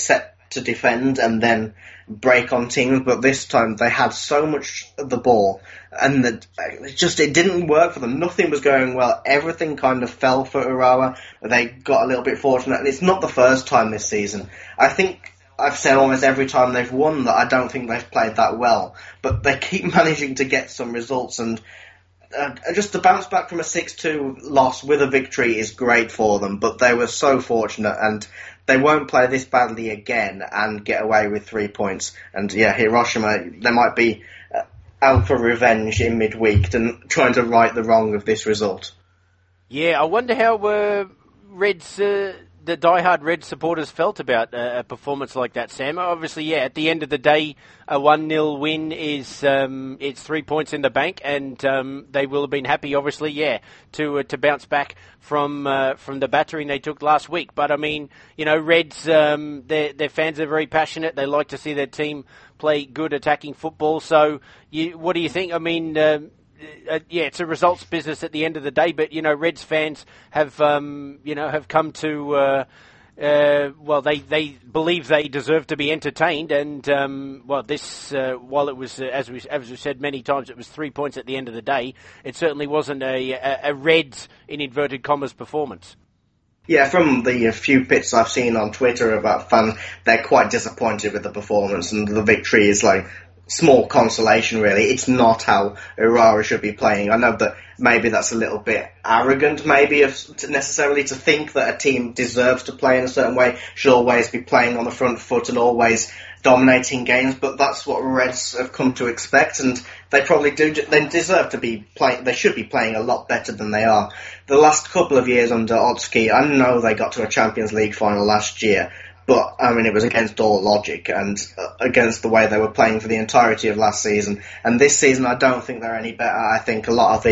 to defend and then break on teams, but this time they had so much of the ball, and it didn't work for them. Nothing was going well. Everything kind of fell for Urawa. They got a little bit fortunate, and it's not the first time this season. I think I've said almost every time they've won that I don't think they've played that well, but they keep managing to get some results, and just to bounce back from a 6-2 loss with a victory is great for them, but they were so fortunate, and they won't play this badly again and get away with 3 points. And yeah, Hiroshima, they might be out for revenge in midweek and trying to right the wrong of this result. Yeah, I wonder how Reds, the diehard Red supporters felt about a performance like that, Sam. Obviously, yeah, at the end of the day, a 1-0 win is it's 3 points in the bank, and they will have been happy, obviously, yeah, to bounce back from the battering they took last week. But I mean, you know, Reds, their fans are very passionate. They like to see their team play good attacking football. So, what do you think? I mean, yeah, it's a results business at the end of the day, but, you know, Reds fans have come to, well, they believe they deserve to be entertained, and, well, this, while it was, as we said many times, it was 3 points at the end of the day, it certainly wasn't a Reds, in inverted commas, performance. Yeah, from the few bits I've seen on Twitter about fans, they're quite disappointed with the performance, and the victory is like small consolation, really. It's not how Urawa should be playing. I know that maybe that's a little bit arrogant, maybe, necessarily to think that a team deserves to play in a certain way, should always be playing on the front foot and always dominating games, but that's what Reds have come to expect, and they probably do. They deserve to be playing. They should be playing a lot better than they are. The last couple of years under Otski, I know they got to a Champions League final last year, but, I mean, it was against all logic and against the way they were playing for the entirety of last season. And this season, I don't think they're any better. I think a lot of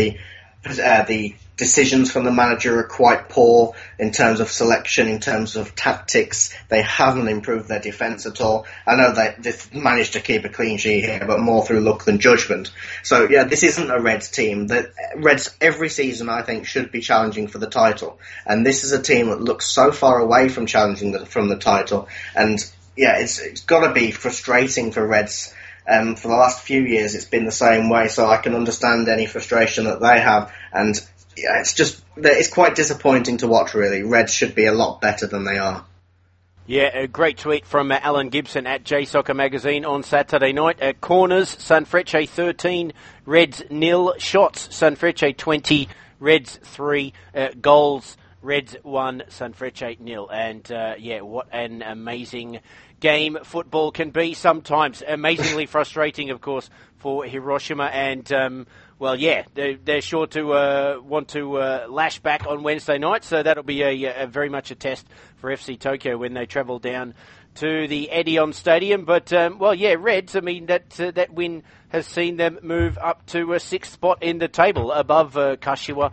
the decisions from the manager are quite poor in terms of selection, in terms of tactics. They haven't improved their defence at all. I know they've managed to keep a clean sheet here, but more through luck than judgment. So, yeah, this isn't a Reds team. The Reds, every season, I think, should be challenging for the title. And this is a team that looks so far away from challenging from the title. And, yeah, it's got to be frustrating for Reds. For the last few years, it's been the same way, so I can understand any frustration that they have. And yeah, it's quite disappointing to watch, really. Reds should be a lot better than they are. Yeah, a great tweet from Alan Gibson at J Soccer Magazine on Saturday night. Corners, Sanfrecce 13, Reds 0. Shots, Sanfrecce 20, Reds 3. Goals, Reds 1, Sanfrecce 0. And, yeah, what an amazing game football can be sometimes. Amazingly frustrating, of course, for Hiroshima. And, well, yeah, they're sure to want to lash back on Wednesday night, so that'll be a very much a test for FC Tokyo when they travel down to the Edion Stadium. But, well, yeah, Reds, I mean, that win has seen them move up to a sixth spot in the table above Kashiwa.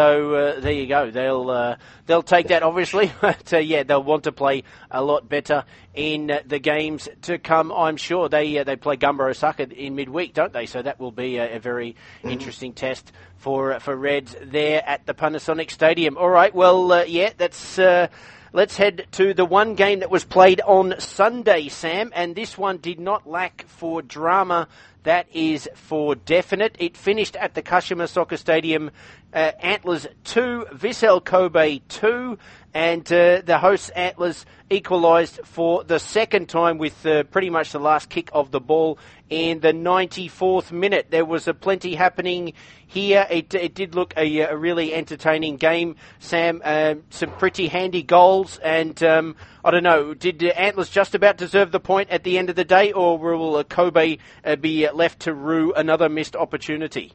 So there you go. They'll take that, obviously. But, yeah, they'll want to play a lot better in the games to come, I'm sure. They play Gamba Osaka in midweek, don't they? So that will be a very interesting test for Reds there at the Panasonic Stadium. All right, well, yeah, that's... Let's head to the one game that was played on Sunday, Sam, and this one did not lack for drama. That is for definite. It finished at the Kashima Soccer Stadium, Antlers 2, Vissel Kobe 2, and the hosts Antlers equalised for the second time with pretty much the last kick of the ball in the 94th minute. There was plenty happening here. It did look a really entertaining game, Sam. Some pretty handy goals, and I don't know, did Antlers just about deserve the point at the end of the day, or will Kobe be left to rue another missed opportunity?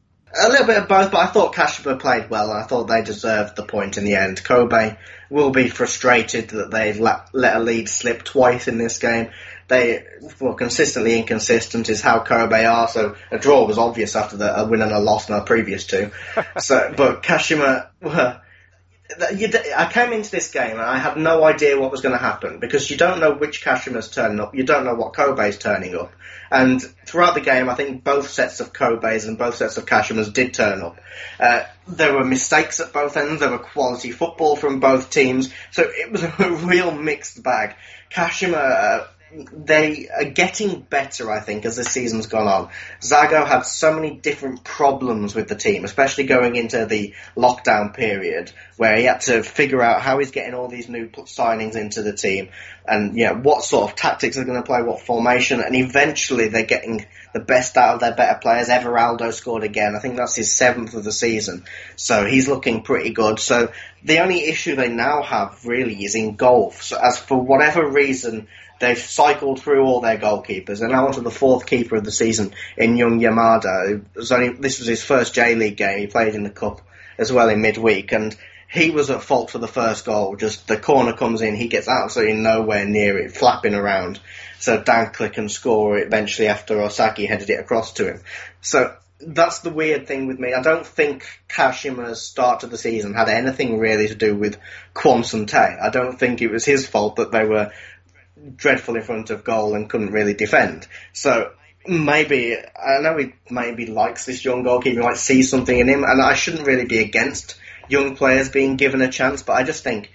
A little bit of both, but I thought Kashima played well, and I thought they deserved the point in the end. Kobe will be frustrated that they let a lead slip twice in this game. They were consistently inconsistent, is how Kobe are, so a draw was obvious after a win and a loss in our previous two. But Kashima, I came into this game and I had no idea what was going to happen because you don't know which Kashima's turning up, you don't know what Kobe's turning up. And throughout the game, I think both sets of Kobe's and both sets of Kashima's did turn up. There were mistakes at both ends, there were quality football from both teams, so it was a real mixed bag. Kashima, they are getting better, I think, as the season's gone on. Zago had so many different problems with the team, especially going into the lockdown period, where he had to figure out how he's getting all these new signings into the team, and what sort of tactics they're going to play, what formation, and eventually they're getting the best out of their better players. Everaldo scored again. I think that's his 7th of the season, so he's looking pretty good. So the only issue they now have, really, is in goal. So as for whatever reason, they've cycled through all their goalkeepers, and now onto the 4th keeper of the season in Young Yamada. This was his first J-League game. He played in the Cup as well in midweek, and he was at fault for the first goal. Just the corner comes in, he gets absolutely nowhere near it, flapping around. So Dankler can score it eventually after Osaki headed it across to him. So that's the weird thing with me. I don't think Kashima's start to the season had anything really to do with Kwon Sun-tae. I don't think it was his fault that they were dreadful in front of goal and couldn't really defend. So maybe, I know he maybe likes this young goalkeeper, he might see something in him, and I shouldn't really be against young players being given a chance, but I just think,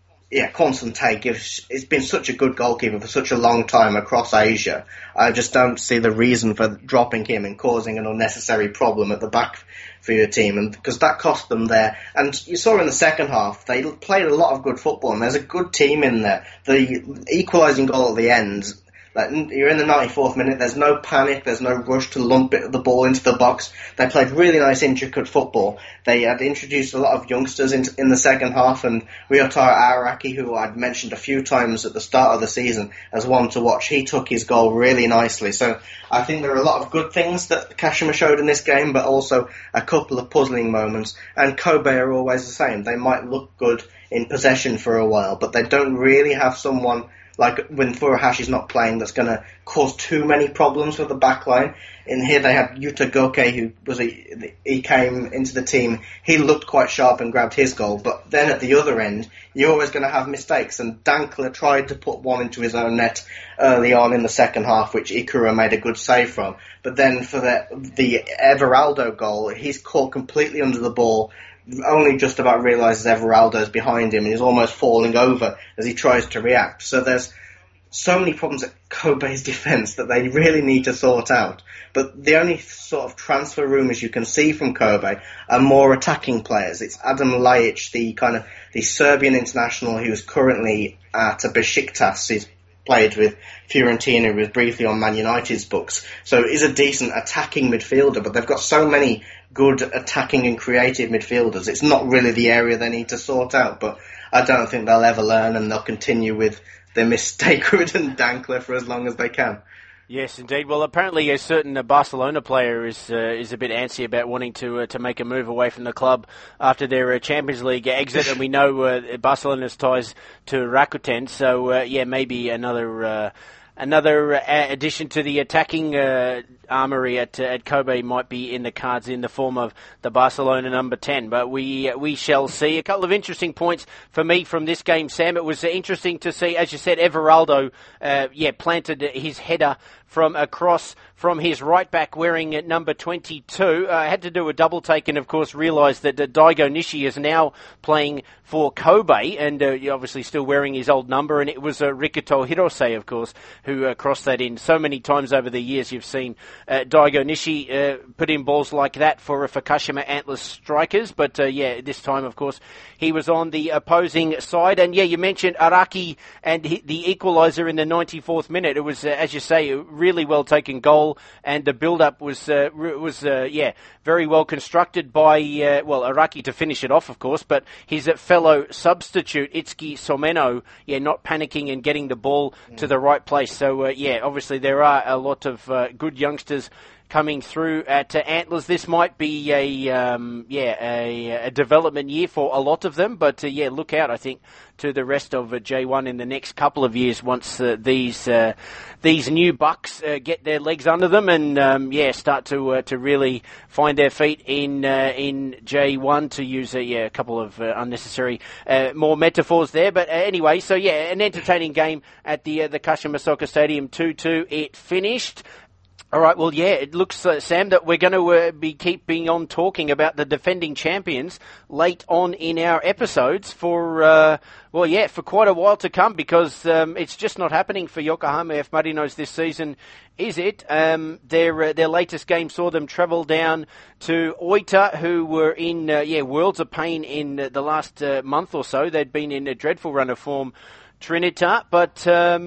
Kwon Sun-tae it's been such a good goalkeeper for such a long time across Asia. I just don't see the reason for dropping him and causing an unnecessary problem at the back for your team, and because that cost them there. And you saw in the second half, they played a lot of good football, and there's a good team in there. The equalising goal at the end, you're in the 94th minute, there's no panic, there's no rush to lump the ball into the box. They played really nice, intricate football. They had introduced a lot of youngsters in the second half, and Ryotaro Araki, who I'd mentioned a few times at the start of the season as one to watch, he took his goal really nicely. So I think there are a lot of good things that Kashima showed in this game, but also a couple of puzzling moments. And Kobe are always the same. They might look good in possession for a while, but they don't really have someone like when Furuhashi's not playing that's going to cause too many problems with the back line. In here they had Yuta Goke, he came into the team, he looked quite sharp and grabbed his goal, but then at the other end, you're always going to have mistakes, and Dankler tried to put one into his own net early on in the second half, which Ikura made a good save from, but then for the Everaldo goal, he's caught completely under the ball, only just about realises Everaldo's behind him and he's almost falling over as he tries to react. So there's so many problems at Kobe's defence that they really need to sort out. But the only sort of transfer rumours you can see from Kobe are more attacking players. It's Adam Lajic, the Serbian international who's currently at Besiktas. He's played with Fiorentina, was briefly on Man United's books. So he's a decent attacking midfielder, but they've got so many good attacking and creative midfielders. It's not really the area they need to sort out, but I don't think they'll ever learn, and they'll continue with their mistake-ridden Dankler for as long as they can. Yes, indeed. Well, apparently a certain Barcelona player is a bit antsy about wanting to make a move away from the club after their Champions League exit, and we know Barcelona's ties to Rakuten, so maybe another addition to the attacking armoury at Kobe might be in the cards in the form of the Barcelona number 10. But we shall see. A couple of interesting points for me from this game, Sam. It was interesting to see, as you said, Everaldo planted his header from across from his right back wearing number 22. I had to do a double take and, of course, realised that Daigo Nishi is now playing for Kobe and obviously still wearing his old number. And it was Rikuto Hirose, of course, who crossed that in. So many times over the years you've seen Daigo Nishi put in balls like that for Kashima Antlers strikers. But, this time, of course, he was on the opposing side. And, you mentioned Araki and the equaliser in the 94th minute. It was, as you say, really well taken goal, and the build-up was very well constructed by Araki to finish it off, of course, but his fellow substitute Itsuki Someno, not panicking and getting the ball to the right place. So obviously there are a lot of good youngsters coming through at Antlers. This might be a development year for a lot of them, but look out, I think, to the rest of J1 in the next couple of years once these new bucks get their legs under them and start to really find their feet in J1, to use a couple of unnecessary more metaphors there. But anyway, so an entertaining game at the Kashima Soccer Stadium. 2-2 it finished. All right, well, it looks, Sam, that we're going to be keeping on talking about the defending champions late on in our episodes for quite a while to come, because it's just not happening for Yokohama F. Marinos this season, is it? Their latest game saw them travel down to Oita, who were in worlds of pain in the last month or so. They'd been in a dreadful run of form, Trinita, but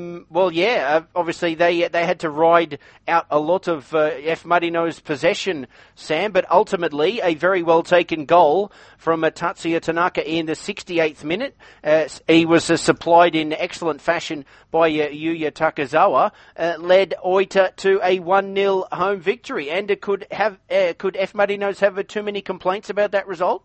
obviously they had to ride out a lot of F. Marinos' possession, Sam, but ultimately a very well taken goal from Tatsuya Tanaka in the 68th minute. He was supplied in excellent fashion by Yuya Takazawa, led Oita to a 1-0 home victory. And could F. Marinos have too many complaints about that result?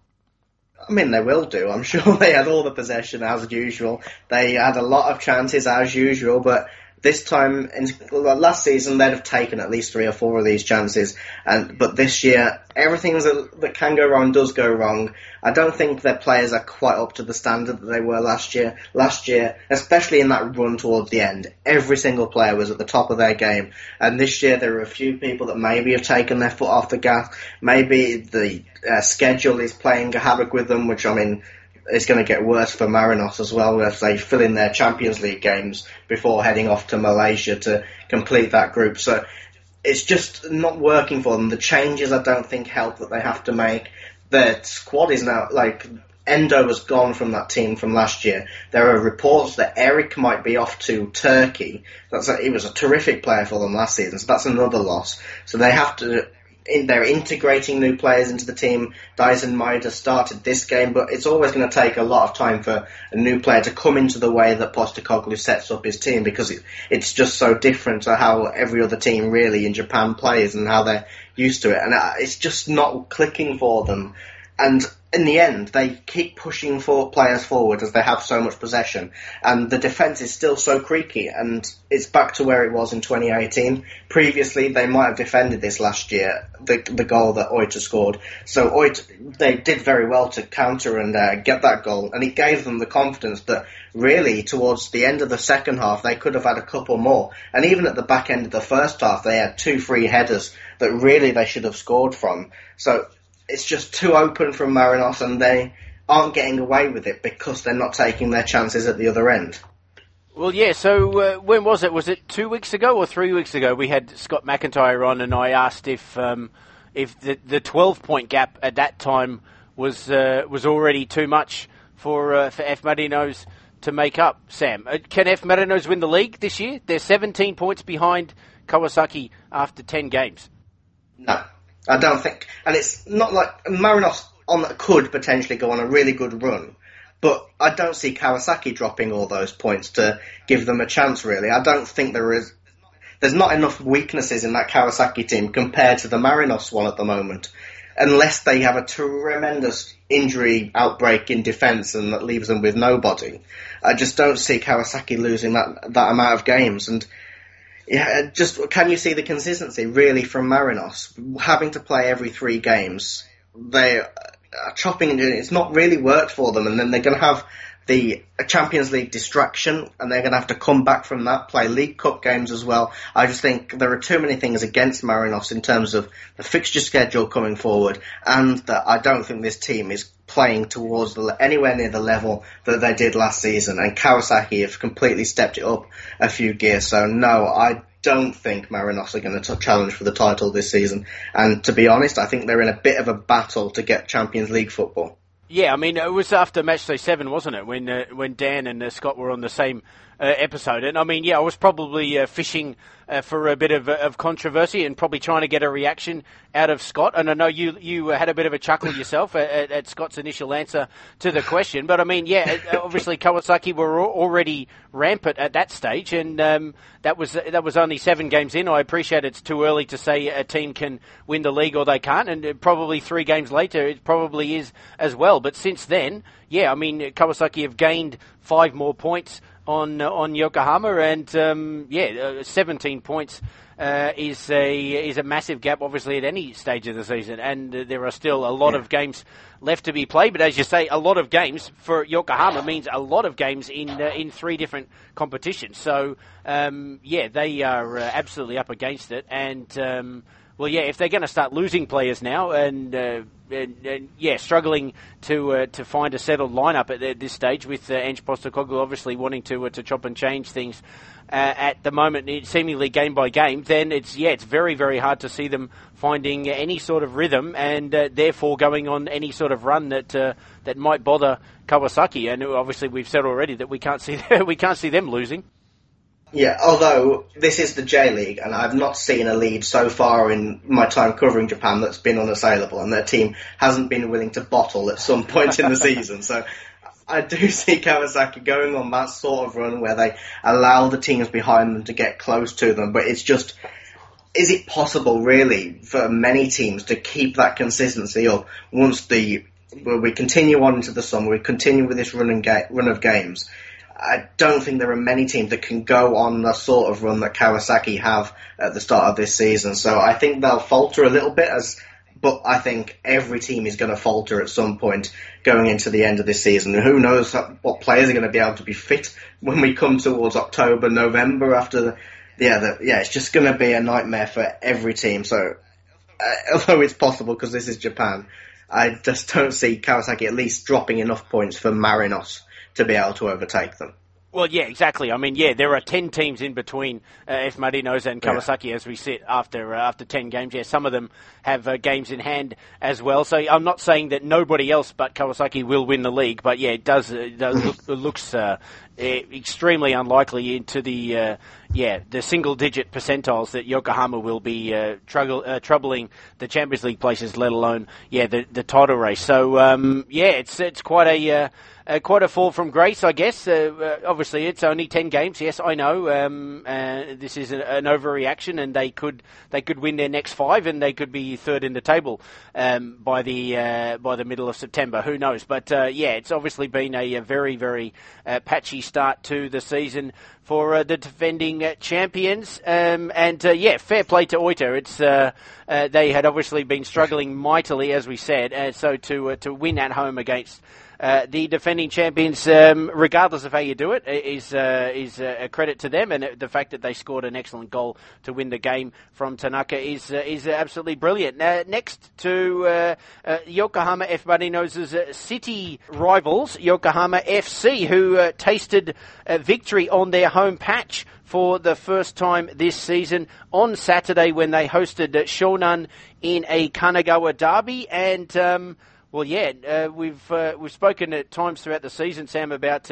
I mean, they will do. I'm sure they had all the possession as usual. They had a lot of chances as usual, but this time, last season, they'd have taken at least 3 or 4 of these chances. But this year, everything that can go wrong does go wrong. I don't think their players are quite up to the standard that they were last year. Last year, especially in that run towards the end, every single player was at the top of their game. And this year, there are a few people that maybe have taken their foot off the gas. Maybe the schedule is playing havoc with them, which, I mean, it's going to get worse for Marinos as well, as they fill in their Champions League games before heading off to Malaysia to complete that group. So it's just not working for them. The changes, I don't think, help that they have to make. Their squad is now, Endo was gone from that team from last year. There are reports that Eric might be off to Turkey. He was a terrific player for them last season, so that's another loss. So they have to... They're integrating new players into the team. Dyson Maeda started this game, but it's always going to take a lot of time for a new player to come into the way that Postecoglou sets up his team, because it's just so different to how every other team really in Japan plays and how they're used to it. And it's just not clicking for them. And in the end, they keep pushing players forward as they have so much possession. And the defence is still so creaky, and it's back to where it was in 2018. Previously, they might have defended this last year, the goal that Oita scored. So they did very well to counter and get that goal. And it gave them the confidence that really, towards the end of the second half, they could have had a couple more. And even at the back end of the first half, they had 2 free headers that really they should have scored from. So it's just too open from Marinos, and they aren't getting away with it because they're not taking their chances at the other end. Well, so when was it? Was it 2 weeks ago or 3 weeks ago? We had Scott McIntyre on, and I asked if the 12-point gap at that time was already too much for F. Marinos to make up. Sam, can F. Marinos win the league this year? They're 17 points behind Kawasaki after 10 games. No. I don't think, and it's not like Marinos could potentially go on a really good run, but I don't see Kawasaki dropping all those points to give them a chance, really. I don't think there's not enough weaknesses in that Kawasaki team compared to the Marinos one at the moment, unless they have a tremendous injury outbreak in defence and that leaves them with nobody. I just don't see Kawasaki losing that amount of games. And yeah, just can you see the consistency really from Marinos having to play every 3 games? They are chopping and it's not really worked for them, and then they're going to have the Champions League distraction, and they're going to have to come back from that, play League Cup games as well. I just think there are too many things against Marinos in terms of the fixture schedule coming forward, and that I don't think this team is playing towards anywhere near the level that they did last season, and Kawasaki have completely stepped it up a few gears. So no, I don't think Marinos are going to challenge for the title this season, and to be honest, I think they're in a bit of a battle to get Champions League football. Yeah, I mean, it was after Matchday 7, wasn't it, when Dan and Scott were on the same episode. And I mean, yeah, I was probably fishing for a bit of controversy and probably trying to get a reaction out of Scott. And I know you had a bit of a chuckle yourself at Scott's initial answer to the question. But I mean, yeah, obviously Kawasaki were already rampant at that stage, and that was only 7 games in. I appreciate it's too early to say a team can win the league or they can't, and probably 3 games later it probably is as well. But since then, yeah, I mean, Kawasaki have gained 5 more points on Yokohama, and 17 points is a massive gap, obviously, at any stage of the season. And there are still a lot of games left to be played. But as you say, a lot of games for Yokohama means a lot of games in 3 different competitions. So they are absolutely up against it. And if they're going to start losing players now and struggling to find a settled lineup at this stage, with Ange Postecoglou obviously wanting to chop and change things at the moment, seemingly game by game, then it's very, very hard to see them finding any sort of rhythm, and therefore going on any sort of run that might bother Kawasaki. And obviously we've said already that we can't see them losing. Yeah, although this is the J-League, and I've not seen a lead so far in my time covering Japan that's been unassailable, and their team hasn't been willing to bottle at some point in the season. So I do see Kawasaki going on that sort of run where they allow the teams behind them to get close to them. But it's just, is it possible, really, for many teams to keep that consistency up once we continue on into the summer, we continue with this run of games? I don't think there are many teams that can go on the sort of run that Kawasaki have at the start of this season. So I think they'll falter a little bit, but I think every team is going to falter at some point going into the end of this season. And who knows what players are going to be able to be fit when we come towards October, November after it's just going to be a nightmare for every team. So although it's possible because this is Japan, I just don't see Kawasaki at least dropping enough points for Marinos to be able to overtake them. Well, yeah, exactly. I mean, there are 10 teams in between F. Marinos and Kawasaki as we sit after 10 games. Yeah, some of them have games in hand as well. So I'm not saying that nobody else but Kawasaki will win the league, but yeah, it looks extremely unlikely into the single-digit percentiles that Yokohama will be troubling the Champions League places, let alone the title race. So it's quite a fall from grace, I guess. Obviously, it's only 10 games. Yes, I know. This is an overreaction, and they could win their next 5, and they could be third in the table by the middle of September. Who knows? But it's obviously been a very, very patchy start to the season for the defending champions. Fair play to Oita. It's they had obviously been struggling mightily, as we said, so to win at home against the defending champions, regardless of how you do it, is a credit to them, and the fact that they scored an excellent goal to win the game from Tanaka is absolutely brilliant. Next to Yokohama F. Marinos' city rivals, Yokohama FC, who tasted victory on their home patch for the first time this season on Saturday when they hosted Shonan in a Kanagawa derby. And we've spoken at times throughout the season, Sam, about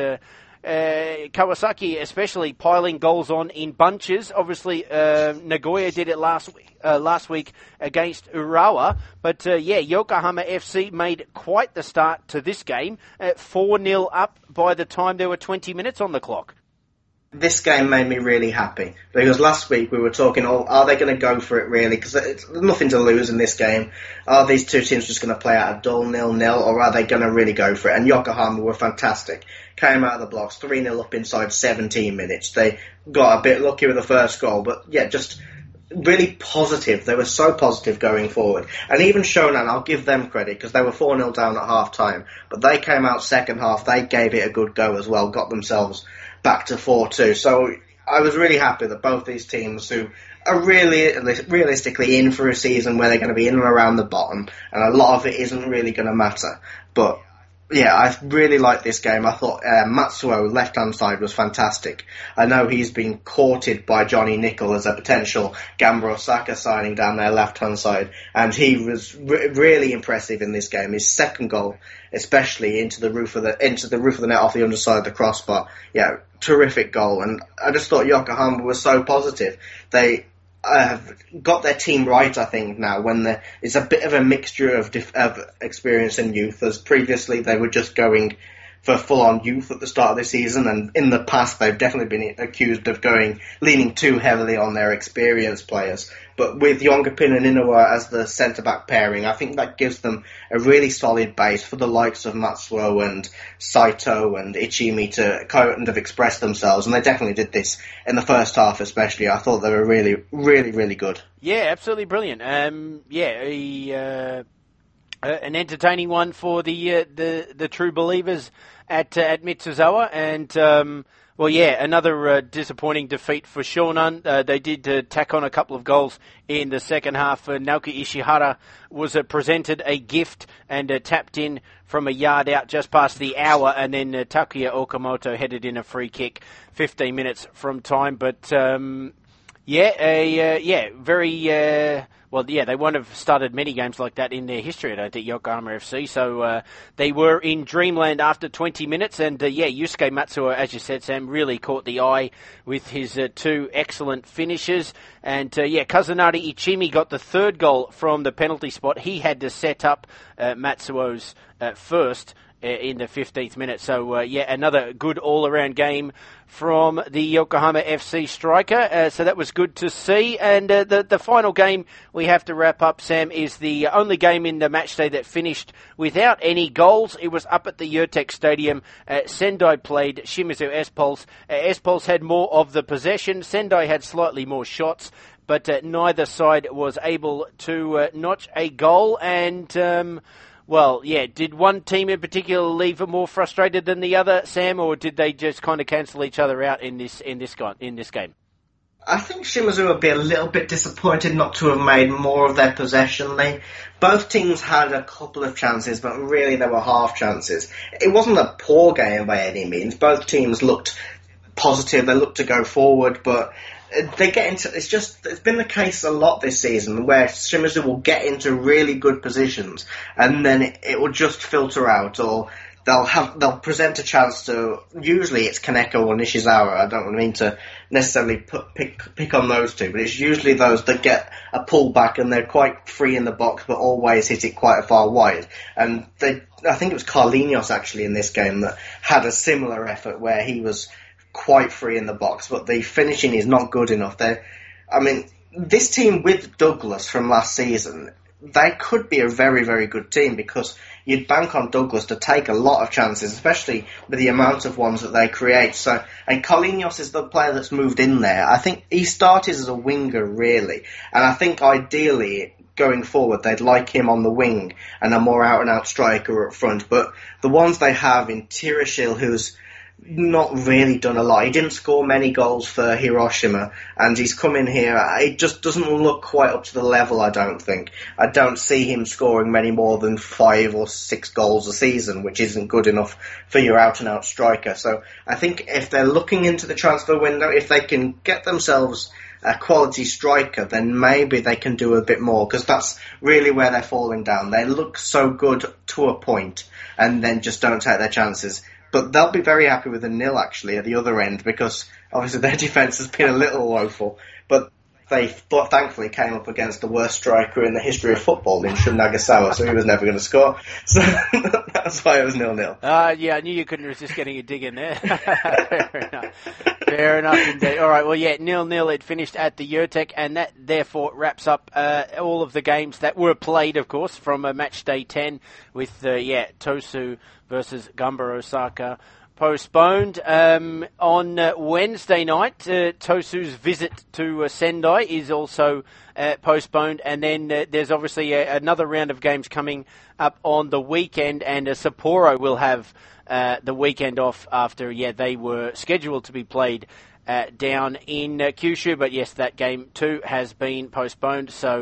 Kawasaki especially piling goals on in bunches. Obviously, Nagoya did it last week against Urawa. But Yokohama FC made quite the start to this game, 4-0 up by the time there were 20 minutes on the clock. This game made me really happy because last week we were talking, are they going to go for it really? Because there's nothing to lose in this game. Are these two teams just going to play out a dull 0-0, or are they going to really go for it? And Yokohama were fantastic. Came out of the blocks, 3-0 up inside 17 minutes. They got a bit lucky with the first goal, but just really positive. They were so positive going forward. And even Shonan, I'll give them credit because they were 4-0 down at half time, but they came out second half. They gave it a good go as well, got themselves back to 4-2. So I was really happy that both these teams, who are really realistically in for a season where they're going to be in and around the bottom, and a lot of it isn't really going to matter, but Yeah, I really liked this game. I thought Matsuo, left-hand side, was fantastic. I know he's been courted by Johnny Nicol as a potential Gamba Osaka signing down their left-hand side, and he was really impressive in this game. His second goal, especially into the roof of the net off the underside of the crossbar. Yeah, terrific goal. And I just thought Yokohama was so positive. They have got their team right, I think, now, when it's a bit of a mixture of experience and youth, as previously they were just going for full-on youth at the start of the season, and in the past they've definitely been accused of leaning too heavily on their experienced players. But with Yongapin and Inoue as the centre-back pairing, I think that gives them a really solid base for the likes of Matsuo and Saito and Ichimi to kind of express themselves, and they definitely did this in the first half especially. I thought they were really, really, really good. Yeah, absolutely brilliant. An entertaining one for the true believers at Mitsuzawa, and another disappointing defeat for Shonan. They did tack on a couple of goals in the second half. Naoki Ishihara was presented a gift and tapped in from a yard out just past the hour, and then Takuya Okamoto headed in a free kick 15 minutes from time. But they won't have started many games like that in their history, I don't think, Yokohama FC. So they were in dreamland after 20 minutes. And, Yusuke Matsuo, as you said, Sam, really caught the eye with his two excellent finishes. And, Kazunari Ichimi got the third goal from the penalty spot. He had to set up Matsuo's first in the 15th minute. So, another good all-around game from the Yokohama FC striker. So that was good to see. And the final game we have to wrap up, Sam, is the only game in the match day that finished without any goals. It was up at the Yurtek Stadium. Sendai played Shimizu S-Pulse. S-Pulse had more of the possession. Sendai had slightly more shots, but neither side was able to notch a goal. And did one team in particular leave more frustrated than the other, Sam, or did they just kind of cancel each other out in this game? I think Shimizu would be a little bit disappointed not to have made more of their possession. Both teams had a couple of chances, but really they were half chances. It wasn't a poor game by any means. Both teams looked positive, they looked to go forward, but they get into, it's been the case a lot this season where Shimizu will get into really good positions and then it will just filter out, or they'll present a chance to, usually it's Kaneko or Nishizawa. I don't mean to necessarily pick on those two, but it's usually those that get a pullback and they're quite free in the box but always hit it quite far wide. And I think it was Carlinhos actually in this game that had a similar effort where he was quite free in the box, but the finishing is not good enough. This team with Douglas from last season, they could be a very, very good team because you'd bank on Douglas to take a lot of chances, especially with the amount of ones that they create. And Carlinhos is the player that's moved in there. I think he started as a winger, really, and I think ideally going forward they'd like him on the wing and a more out-and-out striker up front. But the ones they have in Tirashil, who's not really done a lot. He didn't score many goals for Hiroshima, and he's come in here. It just doesn't look quite up to the level, I don't think. I don't see him scoring many more than 5 or 6 goals a season, which isn't good enough for your out-and-out striker. So I think if they're looking into the transfer window, if they can get themselves a quality striker, then maybe they can do a bit more, because that's really where they're falling down. They look so good to a point, and then just don't take their chances. But they'll be very happy with a nil, actually, at the other end, because obviously their defence has been a little woeful. But they thankfully came up against the worst striker in the history of football in Shun Nagasawa, so he was never going to score. So that's why it was 0-0. I knew you couldn't resist getting a dig in there. Fair enough indeed. All right, 0-0 it finished at the Yurtek, and that therefore wraps up all of the games that were played, of course, from match day 10 with, Tosu versus Gamba Osaka postponed. On Wednesday night, Tosu's visit to Sendai is also postponed, and then there's obviously another round of games coming up on the weekend, and Sapporo will have the weekend off after they were scheduled to be played down in Kyushu, but yes, that game too has been postponed. So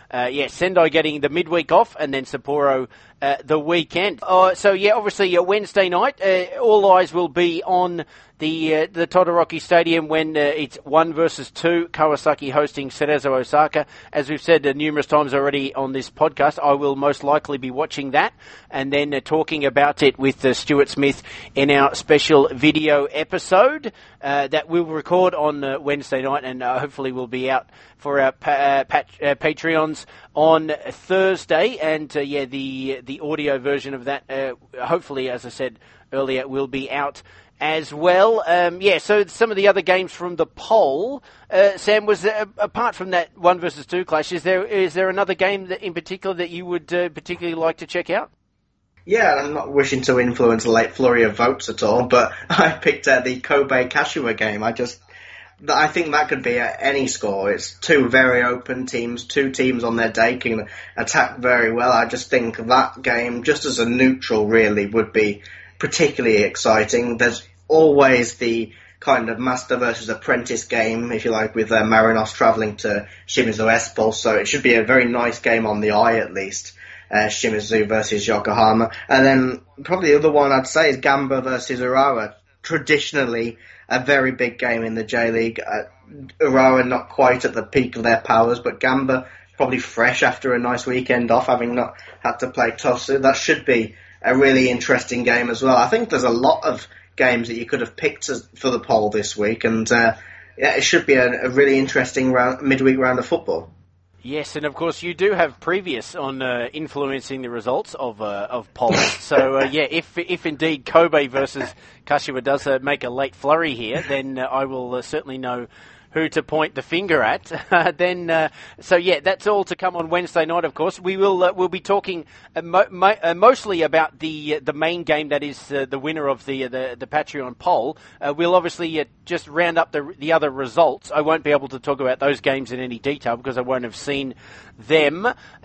Sendai getting the midweek off, and then Sapporo the weekend. Obviously Wednesday night, all eyes will be on the Todoroki Stadium when it's 1 versus 2, Kawasaki hosting Cerezo Osaka. As we've said numerous times already on this podcast, I will most likely be watching that and then talking about it with Stuart Smith in our special video episode that we'll record on Wednesday night, and hopefully will be out for our Patreons on Thursday. And the audio version of that, hopefully, as I said earlier, will be out as well. So some of the other games from the poll, Sam, was apart from that 1 versus 2 clash, is there another game that in particular that you would particularly like to check out? Yeah, I'm not wishing to influence a late flurry of votes at all, but I picked the Kobe Kashiwa game. I think that could be at any score. It's two very open teams, two teams on their day can attack very well. I just think that game, just as a neutral, really would be particularly exciting. There's always the kind of master versus apprentice game, if you like, with Marinos travelling to Shimizu Espol, so it should be a very nice game on the eye at least. Shimizu versus Yokohama. And then probably the other one I'd say is Gamba versus Urawa. Traditionally a very big game in the J-League. Urawa not quite at the peak of their powers, but Gamba probably fresh after a nice weekend off, having not had to play Tosu. That should be a really interesting game as well. I think there's a lot of games that you could have picked for the poll this week, and it should be a really interesting midweek round of football. Yes, and of course you do have previous on influencing the results of polls. So if indeed Kobe versus Kashiwa does make a late flurry here, then I will certainly know who to point the finger at. That's all to come on Wednesday night. Of course, we'll be talking mostly about the main game, that is the winner of the Patreon poll. We'll obviously just round up the other results. I won't be able to talk about those games in any detail because I won't have seen them.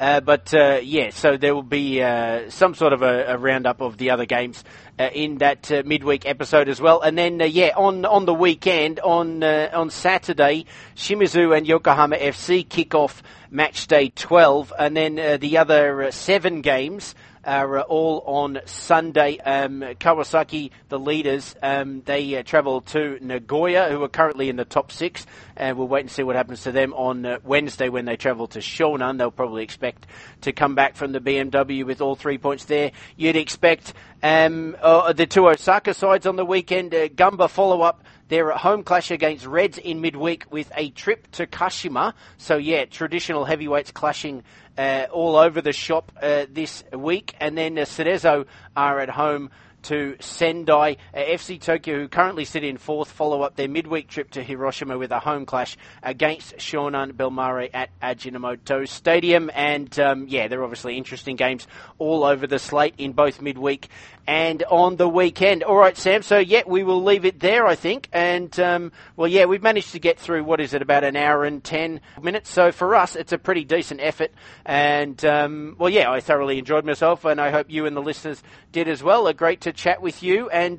So there will be some sort of a roundup of the other games in that midweek episode as well. And then on the weekend, on Saturday, Shimizu and Yokohama FC kick off match day 12, and then the other 7 games are all on Sunday. Kawasaki, the leaders, they travel to Nagoya, who are currently in the top 6, and we'll wait and see what happens to them on Wednesday when they travel to Shonan. They'll probably expect to come back from the BMW with all 3 points there. You'd expect the two Osaka sides on the weekend. Gamba follow up their home clash against Reds in midweek with a trip to Kashima. So traditional heavyweights clashing all over the shop this week. And then Cerezo are at home to Sendai. FC Tokyo, who currently sit in 4th, follow up their midweek trip to Hiroshima with a home clash against Shonan Bellmare at Ajinomoto Stadium. And they're obviously interesting games all over the slate in both midweek and on the weekend. All right, Sam, so we will leave it there, I think. And we've managed to get through, about an hour and 10 minutes. So for us, it's a pretty decent effort. And I thoroughly enjoyed myself, and I hope you and the listeners did as well. Great to chat with you. And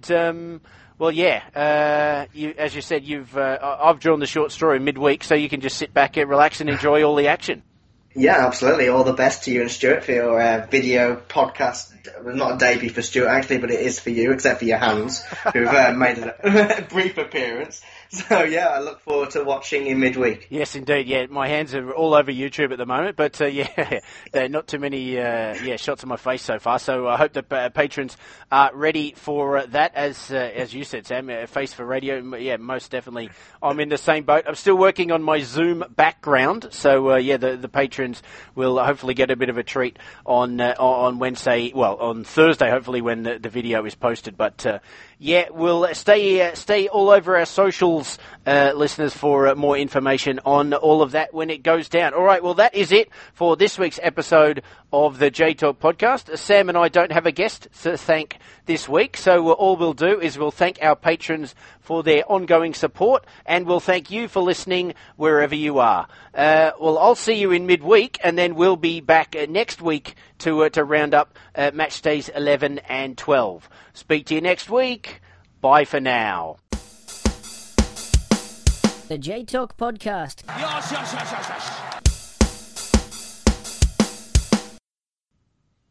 as you said, I've drawn the short straw in midweek, so you can just sit back and relax and enjoy all the action. Yeah, absolutely. All the best to you and Stuart for your video podcast. Not a debut for Stuart, actually, but it is for you, except for your hands, who've made a brief appearance. So, I look forward to watching in midweek. Yes, indeed. Yeah, my hands are all over YouTube at the moment, but there are not too many shots of my face so far. So I hope that patrons are ready for that. As you said, Sam, face for radio. Yeah, most definitely. I'm in the same boat. I'm still working on my Zoom background, so the patrons will hopefully get a bit of a treat on Wednesday. Well, on Thursday, hopefully, when the video is posted. But we'll stay all over our socials, listeners, for more information on all of that when it goes down. All right, well, that is it for this week's episode of the J-Talk podcast. Sam and I don't have a guest to thank this week, so all we'll do is we'll thank our patrons for their ongoing support, and we'll thank you for listening wherever you are. I'll see you in midweek, and then we'll be back next week to round up match days 11 and 12. Speak to you next week. Bye for now. The J-Talk podcast. Yes.